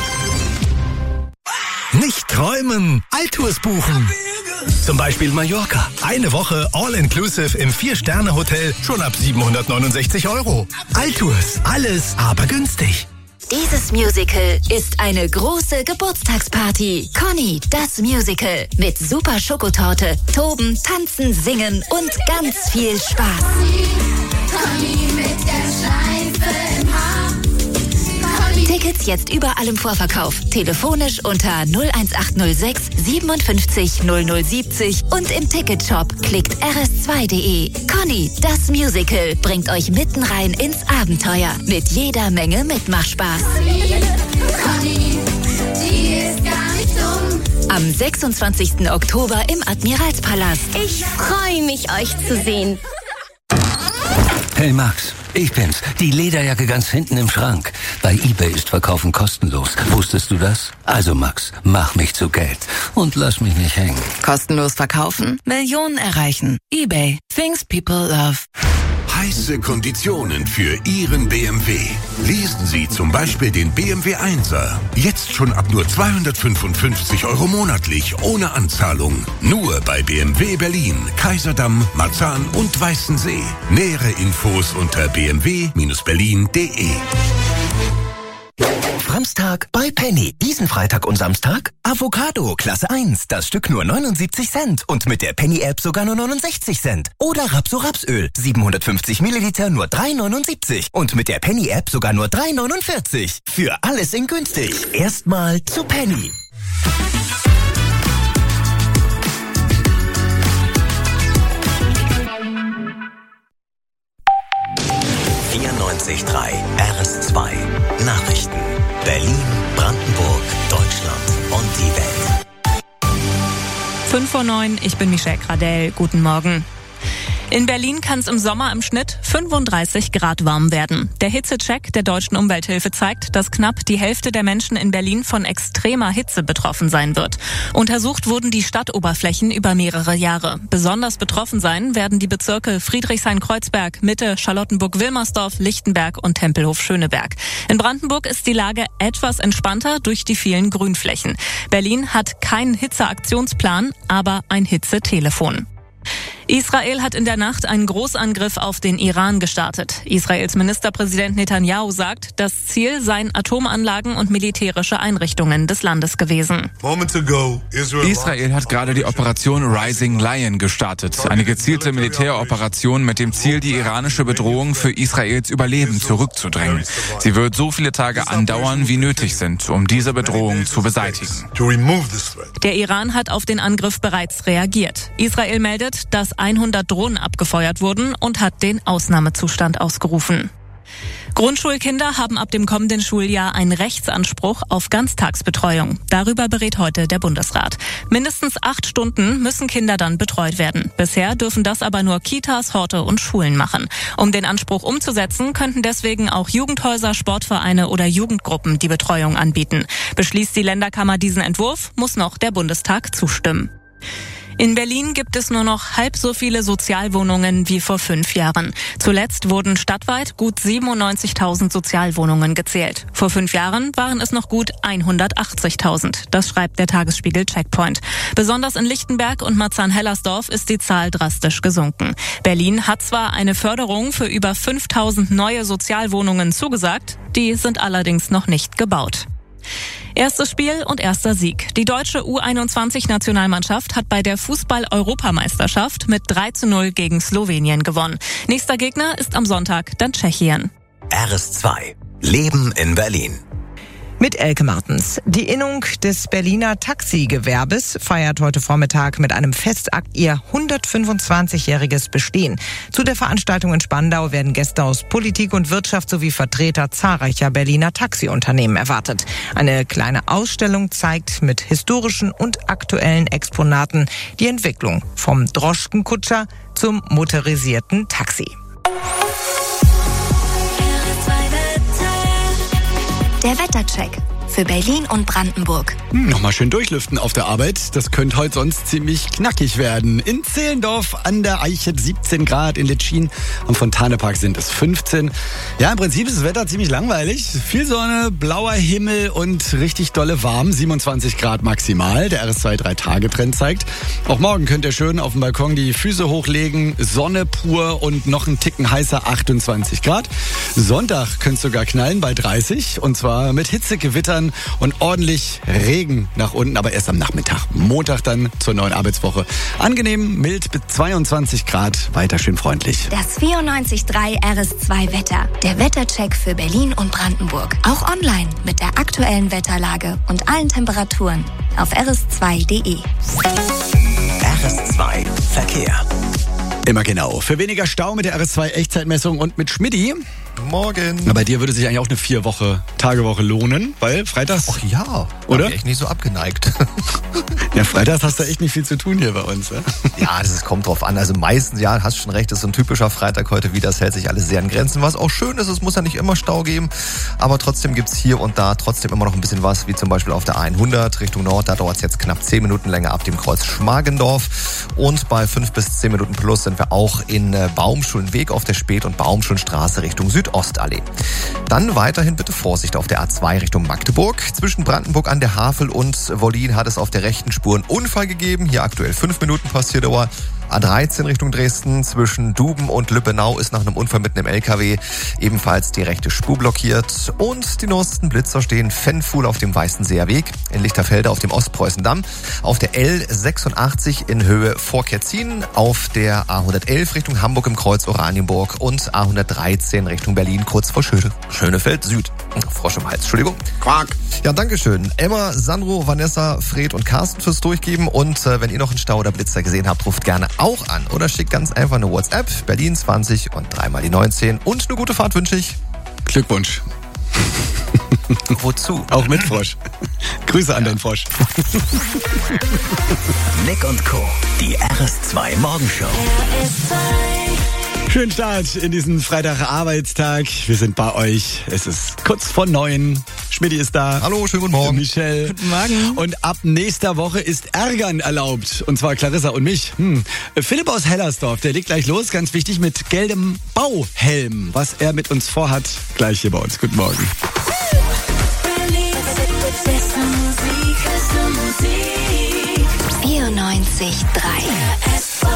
Nicht träumen, Altours buchen. Zum Beispiel Mallorca. Eine Woche All-Inclusive im Vier-Sterne-Hotel schon ab siebenhundertneunundsechzig Euro. Altours, alles aber günstig. Dieses Musical ist eine große Geburtstagsparty. Conny, das Musical. Mit super Schokotorte, Toben, Tanzen, Singen und ganz viel Spaß. Conny mit der Schleife im Haar. Tickets jetzt überall im Vorverkauf. Telefonisch unter null eins acht null sechs siebenundfünfzig null null siebzig und im Ticketshop klickt r s zwei punkt de. Conny, das Musical, bringt euch mitten rein ins Abenteuer mit jeder Menge Mitmachspaß. Conny, die ist gar nicht dumm. Am sechsundzwanzigsten Oktober im Admiralspalast. Ich freue mich, euch zu sehen. Hey Max, ich bin's. Die Lederjacke ganz hinten im Schrank. Bei eBay ist Verkaufen kostenlos. Wusstest du das? Also Max, mach mich zu Geld und lass mich nicht hängen. Kostenlos verkaufen? Millionen erreichen. eBay. Things people love. heiße Konditionen für Ihren B M W. Lesen Sie zum Beispiel den B M W Einser. Jetzt schon ab nur zweihundertfünfundfünfzig Euro monatlich ohne Anzahlung. Nur bei B M W Berlin, Kaiserdamm, Marzahn und Weißensee. Nähere Infos unter b m w Bindestrich berlin punkt d e. Samstag bei Penny. Diesen Freitag und Samstag Avocado Klasse eins. Das Stück nur neunundsiebzig Cent und mit der Penny-App sogar nur neunundsechzig Cent. Oder Rapso-Rapsöl. siebenhundertfünfzig Milliliter nur drei neunundsiebzig und mit der Penny-App sogar nur drei neunundvierzig. Für alles in günstig. Erstmal zu Penny. vierundneunzig Komma drei R S zwei Nachrichten. Berlin, Brandenburg, Deutschland und die Welt. fünf Uhr neun, ich bin Michelle Gradell. Guten Morgen. In Berlin kann es im Sommer im Schnitt fünfunddreißig Grad warm werden. Der Hitzecheck der Deutschen Umwelthilfe zeigt, dass knapp die Hälfte der Menschen in Berlin von extremer Hitze betroffen sein wird. Untersucht wurden die Stadtoberflächen über mehrere Jahre. Besonders betroffen sein werden die Bezirke Friedrichshain-Kreuzberg, Mitte, Charlottenburg-Wilmersdorf, Lichtenberg und Tempelhof-Schöneberg. In Brandenburg ist die Lage etwas entspannter durch die vielen Grünflächen. Berlin hat keinen Hitzeaktionsplan, aber ein Hitzetelefon. Israel hat in der Nacht einen Großangriff auf den Iran gestartet. Israels Ministerpräsident Netanyahu sagt, das Ziel seien Atomanlagen und militärische Einrichtungen des Landes gewesen. Israel hat gerade die Operation Rising Lion gestartet. Eine gezielte Militäroperation mit dem Ziel, die iranische Bedrohung für Israels Überleben zurückzudrängen. Sie wird so viele Tage andauern, wie nötig sind, um diese Bedrohung zu beseitigen. Der Iran hat auf den Angriff bereits reagiert. Israel meldet, dass hundert Drohnen abgefeuert wurden und hat den Ausnahmezustand ausgerufen. Grundschulkinder haben ab dem kommenden Schuljahr einen Rechtsanspruch auf Ganztagsbetreuung. Darüber berät heute der Bundesrat. Mindestens acht Stunden müssen Kinder dann betreut werden. Bisher dürfen das aber nur Kitas, Horte und Schulen machen. Um den Anspruch umzusetzen, könnten deswegen auch Jugendhäuser, Sportvereine oder Jugendgruppen die Betreuung anbieten. Beschließt die Länderkammer diesen Entwurf, muss noch der Bundestag zustimmen. In Berlin gibt es nur noch halb so viele Sozialwohnungen wie vor fünf Jahren. Zuletzt wurden stadtweit gut siebenundneunzigtausend Sozialwohnungen gezählt. Vor fünf Jahren waren es noch gut hundertachtzigtausend. Das schreibt der Tagesspiegel Checkpoint. Besonders in Lichtenberg und Marzahn-Hellersdorf ist die Zahl drastisch gesunken. Berlin hat zwar eine Förderung für über fünftausend neue Sozialwohnungen zugesagt, die sind allerdings noch nicht gebaut. Erstes Spiel und erster Sieg. Die deutsche U einundzwanzig-Nationalmannschaft hat bei der Fußball-Europameisterschaft mit drei zu null gegen Slowenien gewonnen. Nächster Gegner ist am Sonntag dann Tschechien. R S zwei. Leben in Berlin. Mit Elke Martens. Die Innung des Berliner Taxigewerbes feiert heute Vormittag mit einem Festakt ihr hundertfünfundzwanzigjähriges Bestehen. Zu der Veranstaltung in Spandau werden Gäste aus Politik und Wirtschaft sowie Vertreter zahlreicher Berliner Taxiunternehmen erwartet. Eine kleine Ausstellung zeigt mit historischen und aktuellen Exponaten die Entwicklung vom Droschkenkutscher zum motorisierten Taxi. Der Wettercheck für Berlin und Brandenburg. Hm, Nochmal schön durchlüften auf der Arbeit. Das könnte heute sonst ziemlich knackig werden. In Zehlendorf an der Eiche siebzehn Grad, in Litschin am Fontanepark sind es fünfzehn. Ja, im Prinzip ist das Wetter ziemlich langweilig. Viel Sonne, blauer Himmel und richtig dolle warm. siebenundzwanzig Grad maximal. Der R S zwei drei Tage Trend zeigt. Auch morgen könnt ihr schön auf dem Balkon die Füße hochlegen. Sonne pur und noch ein Ticken heißer, achtundzwanzig Grad. Sonntag könnte es sogar knallen bei dreißig. Und zwar mit Hitzegewittern und ordentlich Regen nach unten, aber erst am Nachmittag. Montag dann zur neuen Arbeitswoche. Angenehm, mild bis zweiundzwanzig Grad, weiter schön freundlich. Das vierundneunzig Komma drei R S zwei Wetter. Der Wettercheck für Berlin und Brandenburg. Auch online mit der aktuellen Wetterlage und allen Temperaturen auf r s zwei punkt d e. R S zwei Verkehr. Immer genau. Für weniger Stau mit der R S zwei Echtzeitmessung und mit Schmidti. Guten Morgen. Na, bei dir würde sich eigentlich auch eine vier Woche Tagewoche lohnen, weil freitags... Ach ja, oder? Da bin ich nicht so abgeneigt. Ja, freitags hast du echt nicht viel zu tun hier bei uns, ja? Ja, das ist, kommt drauf an. Also meistens, ja, hast schon recht, das ist so ein typischer Freitag heute wieder. Es hält sich alles sehr in Grenzen, was auch schön ist. Es muss ja nicht immer Stau geben, aber trotzdem gibt's hier und da trotzdem immer noch ein bisschen was, wie zum Beispiel auf der A hundert Richtung Nord. Da dauert es jetzt knapp zehn Minuten länger ab dem Kreuz Schmargendorf. Und bei fünf bis zehn Minuten plus sind wir auch in Baumschulenweg auf der Späth- und Baumschulenstraße Richtung Südostallee. Dann weiterhin bitte Vorsicht auf der A zwei Richtung Magdeburg. Zwischen Brandenburg an der Havel und Wollin hat es auf der rechten Spur einen Unfall gegeben. Hier aktuell fünf Minuten Passierdauer. A dreizehn Richtung Dresden zwischen Duben und Lübbenau ist nach einem Unfall mit einem L K W ebenfalls die rechte Spur blockiert. Und die neuesten Blitzer stehen Fennfuhl auf dem Weißenseer Weg, in Lichterfelde auf dem Ostpreußendamm, auf der L sechsundachtzig in Höhe Vorkerzin, auf der A hundertelf Richtung Hamburg im Kreuz Oranienburg und A hundertdreizehn Richtung Berlin kurz vor Schöne, Schönefeld Süd. Frosch im Hals, Entschuldigung. Quark. Ja, dankeschön. Emma, Sandro, Vanessa, Fred und Carsten fürs Durchgeben. Und äh, wenn ihr noch einen Stau oder Blitzer gesehen habt, ruft gerne auch an oder schickt ganz einfach eine WhatsApp, Berlin zwanzig und dreimal die neunzehn. Und eine gute Fahrt wünsche ich. Glückwunsch. Wozu? Auch mit Frosch. Grüße an ja. den Frosch. Nick und Co., die R S zwei Morgenshow. R S zwei. Schönen Start in diesen Freitag-Arbeitstag. Wir sind bei euch. Es ist kurz vor neun. Schmidti ist da. Hallo, schönen guten Morgen. Michelle. Guten Morgen. Und ab nächster Woche ist Ärgern erlaubt. Und zwar Clarissa und mich. Hm. Philipp aus Hellersdorf, der legt gleich los. Ganz wichtig mit gelbem Bauhelm. Was er mit uns vorhat, gleich hier bei uns. Guten Morgen. vierundneunzig Komma drei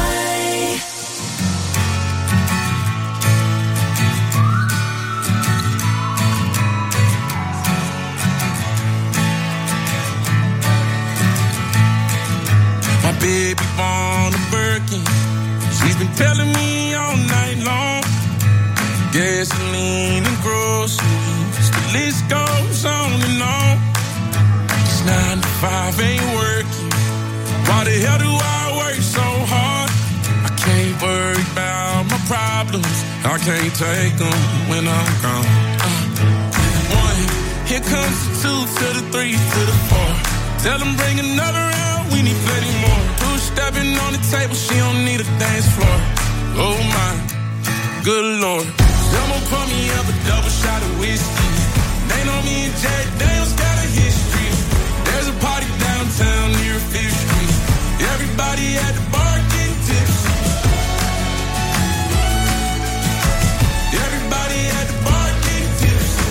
My baby born a Birkin. She's been telling me all night long. Gasoline and groceries, the list goes on and on. It's nine to five ain't working. Why the hell do I work so hard? I can't worry about my problems. I can't take them when I'm gone. Uh, one, here comes the two to the three to the four. Tell them bring another round, we need plenty more. Two stepping on the table, she don't need a dance floor. Oh my, good lord. Someone pour me up a double shot of whiskey. They know me and Jack Daniels got a history. There's a party downtown near Fifth Street. Everybody at the bar getting tipsy. Everybody at the bar getting tipsy.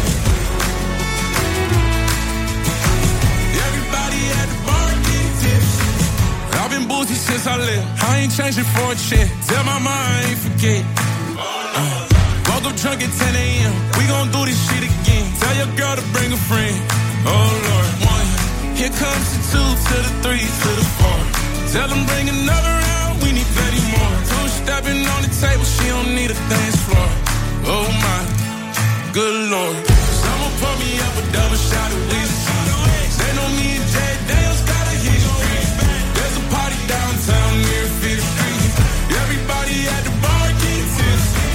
Everybody at the bar getting tipsy. I've been boozy since I left. I ain't changing for a check. Tell my mom I ain't forget. Uh, woke up drunk at ten a.m. We gon' do this shit again. Tell your girl to bring a friend. Oh Lord, one. Here comes the two to the three to the four. Tell them bring another round, we need plenty more. Two stepping on the table, she don't need a dance floor. Oh my, good lord. Someone pour me up a double shot of whiskey. They know me and Jack Daniels got a history. There's a party downtown near Fifth Street. Everybody at the bar getting tipsy.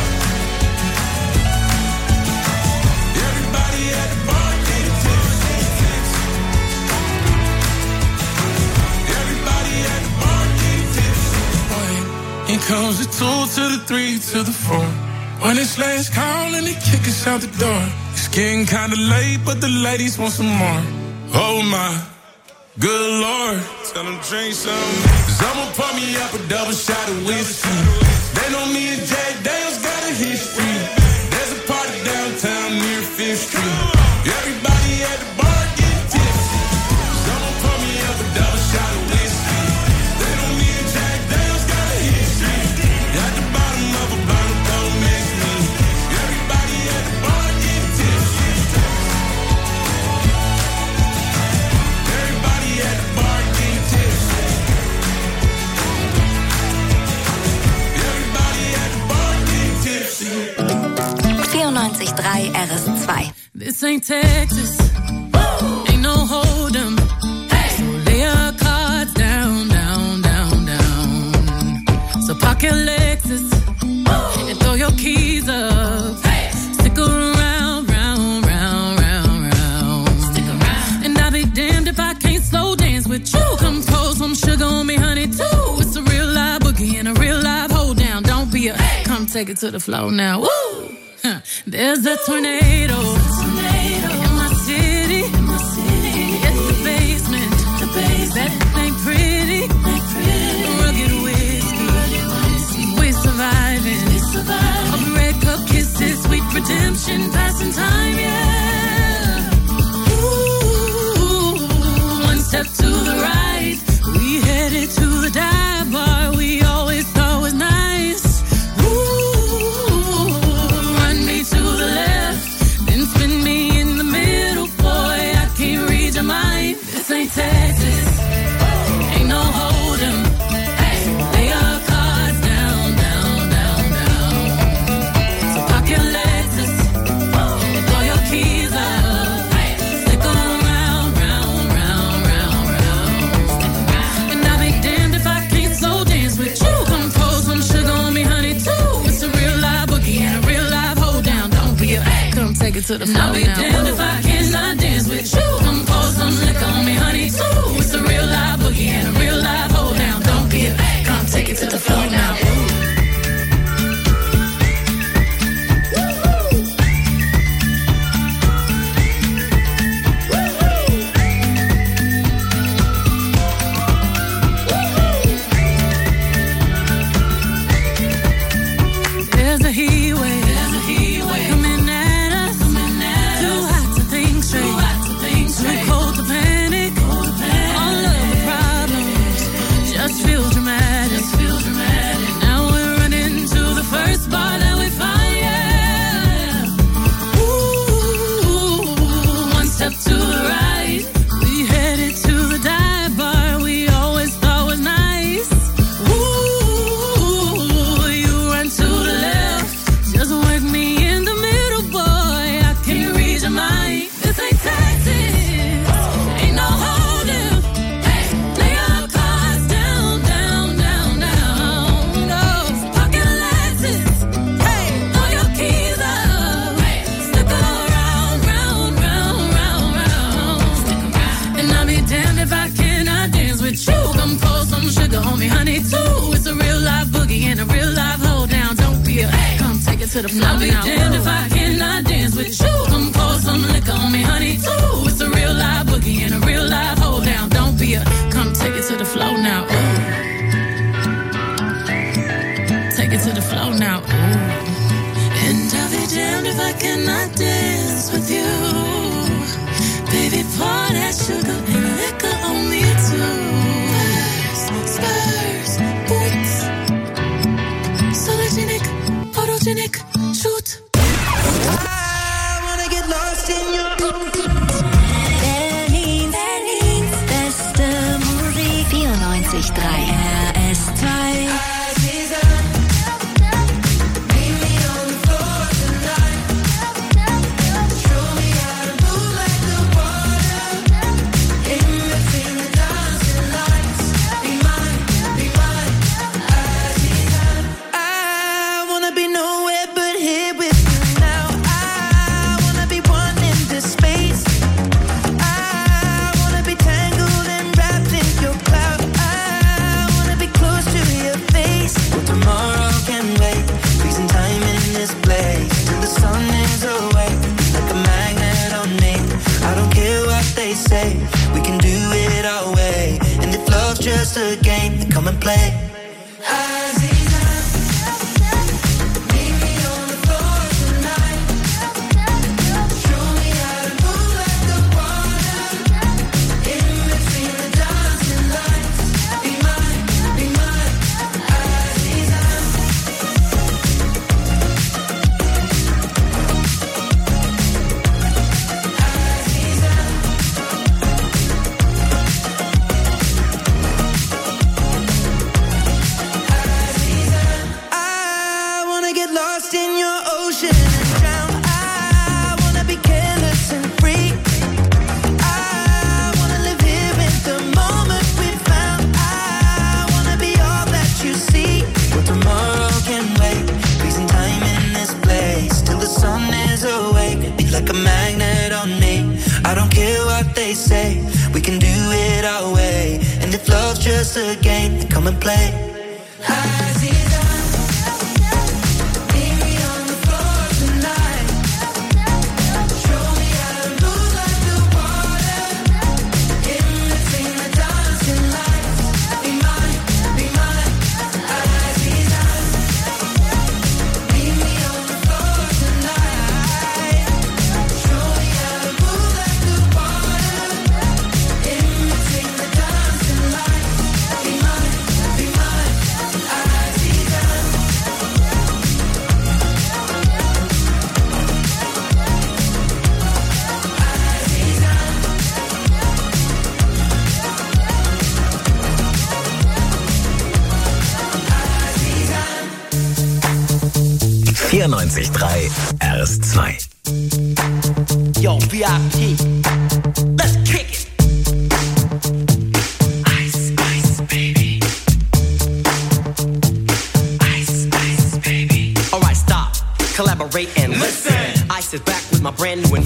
Everybody at the bar getting tipsy. Here comes the two to the three to the four. When it's last call and they kick us out the door. It's getting kinda late, but the ladies want some more. Oh my, good lord. Tell them drink some. Someone pour me up a double shot of whiskey. They know me and Jack Daniels got a history. There's a party downtown near Fifth Street. Everybody at the bar getting tipsy. Someone pour me up a double shot of whiskey. They know me and Jack Daniels got a history. At the bottom of a bottle, don't mix me. Everybody at the bar getting tipsy. Everybody at the bar getting tipsy. Everybody at the bar getting tipsy. vierundneunzig Komma drei R S zwei. This ain't Texas. Woo! Ain't no hold'em. Hey! So lay your cards down, down, down, down. So park your Lexus. Woo! And throw your keys up. Hey! take it to the floor now. Woo! Huh. There's a tornado. tornado in my city. In my city. It's the basement. The basement. That ain't pretty. Ain't pretty. Rugged whiskey. Rugged whiskey. We surviving. We surviving. All the red cup kisses, sweet redemption, passing time, yeah. Ooh, one step to the right. We headed to the dive bar we always thought was nice. Ooh, run me to the left, then spin me in the middle. Boy, I can't read your mind. This ain't Texas, ain't no hold'em. Hey, lay your cards down, down, down, down. So park your Lexus and throw your keys up. Stick 'em round, round, round, round, round. And I'll be damned if I can't slow dance with you. Come pour some sugar on me, honey, too. It's a real live boogie and a real live hold down. Don't be a come take it to the floor. I'll be damned if I cannot dance with you. Come pour some liquor on me, honey, too. It's a real live boogie and a real live hold down. Don't be a come take it to the floor now. There's a heat wave. There's a heat wave coming at us. Coming at Too us. hot to think straight. Too hot to think straight. Too cold to panic. Cold to panic. All of the problems just feel dramatic. Just feel dramatic. Now we're running to the first bar that we find. Yeah. Ooh, one step to the right. We headed to the dive bar we always thought was nice. Ooh, you run to the left. Just work me in the middle, boy. I can't read your mind. This ain't Texas, ain't no hold'em. Hey, lay your cards down, down, down, down. No, pocket Lexus. Hey, throw your keys up. Hey, stick 'em round, round, round, round, round. Stick 'em round. And I'll be damned if I cannot dance with you. Come pour some sugar on me, honey, too. It's a real live boogie and a real live hold down. Don't be a come take it to the floor. I'll be damned if I cannot dance with you. Come pour some liquor on me, honey, too. It's a real live boogie and a real live hold down. Don't be a come take it to the floor now. Ooh. Take it to the floor now. Ooh. And I'll be damned if I cannot dance with you. Baby, pour that sugar and liquor on me too. Spurs, spurs, boots. Sologenic, photogenic, shoot. I wanna get lost in your Berlin, Berlins beste Musik. vierundneunzig Komma drei R S zwei. I wanna be nowhere but here with you now. I wanna be one in this space. I wanna be tangled and wrapped in your cloud. I wanna be close to your face. Well, tomorrow can wait. Freezing time in this place till the sun is away. Like a magnet on me. I don't care what they say. We can do it our way. And if love's just a game, then come and play. I wanna get lost in your ocean and drown. I wanna be careless and free. I wanna live here in the moment we found. I wanna be all that you see. Well, tomorrow can wait. Freezing time in this place till the sun is awake. Be like a magnet on me. I don't care what they say. We can do it our way. And if love's just a game, then come and play. I see that. vierundneunzig Komma drei R S zwei. Yo, V I P. Let's kick it. Ice, ice, baby. Ice, ice, baby. All right, stop. Collaborate and listen. I sit back with my brand new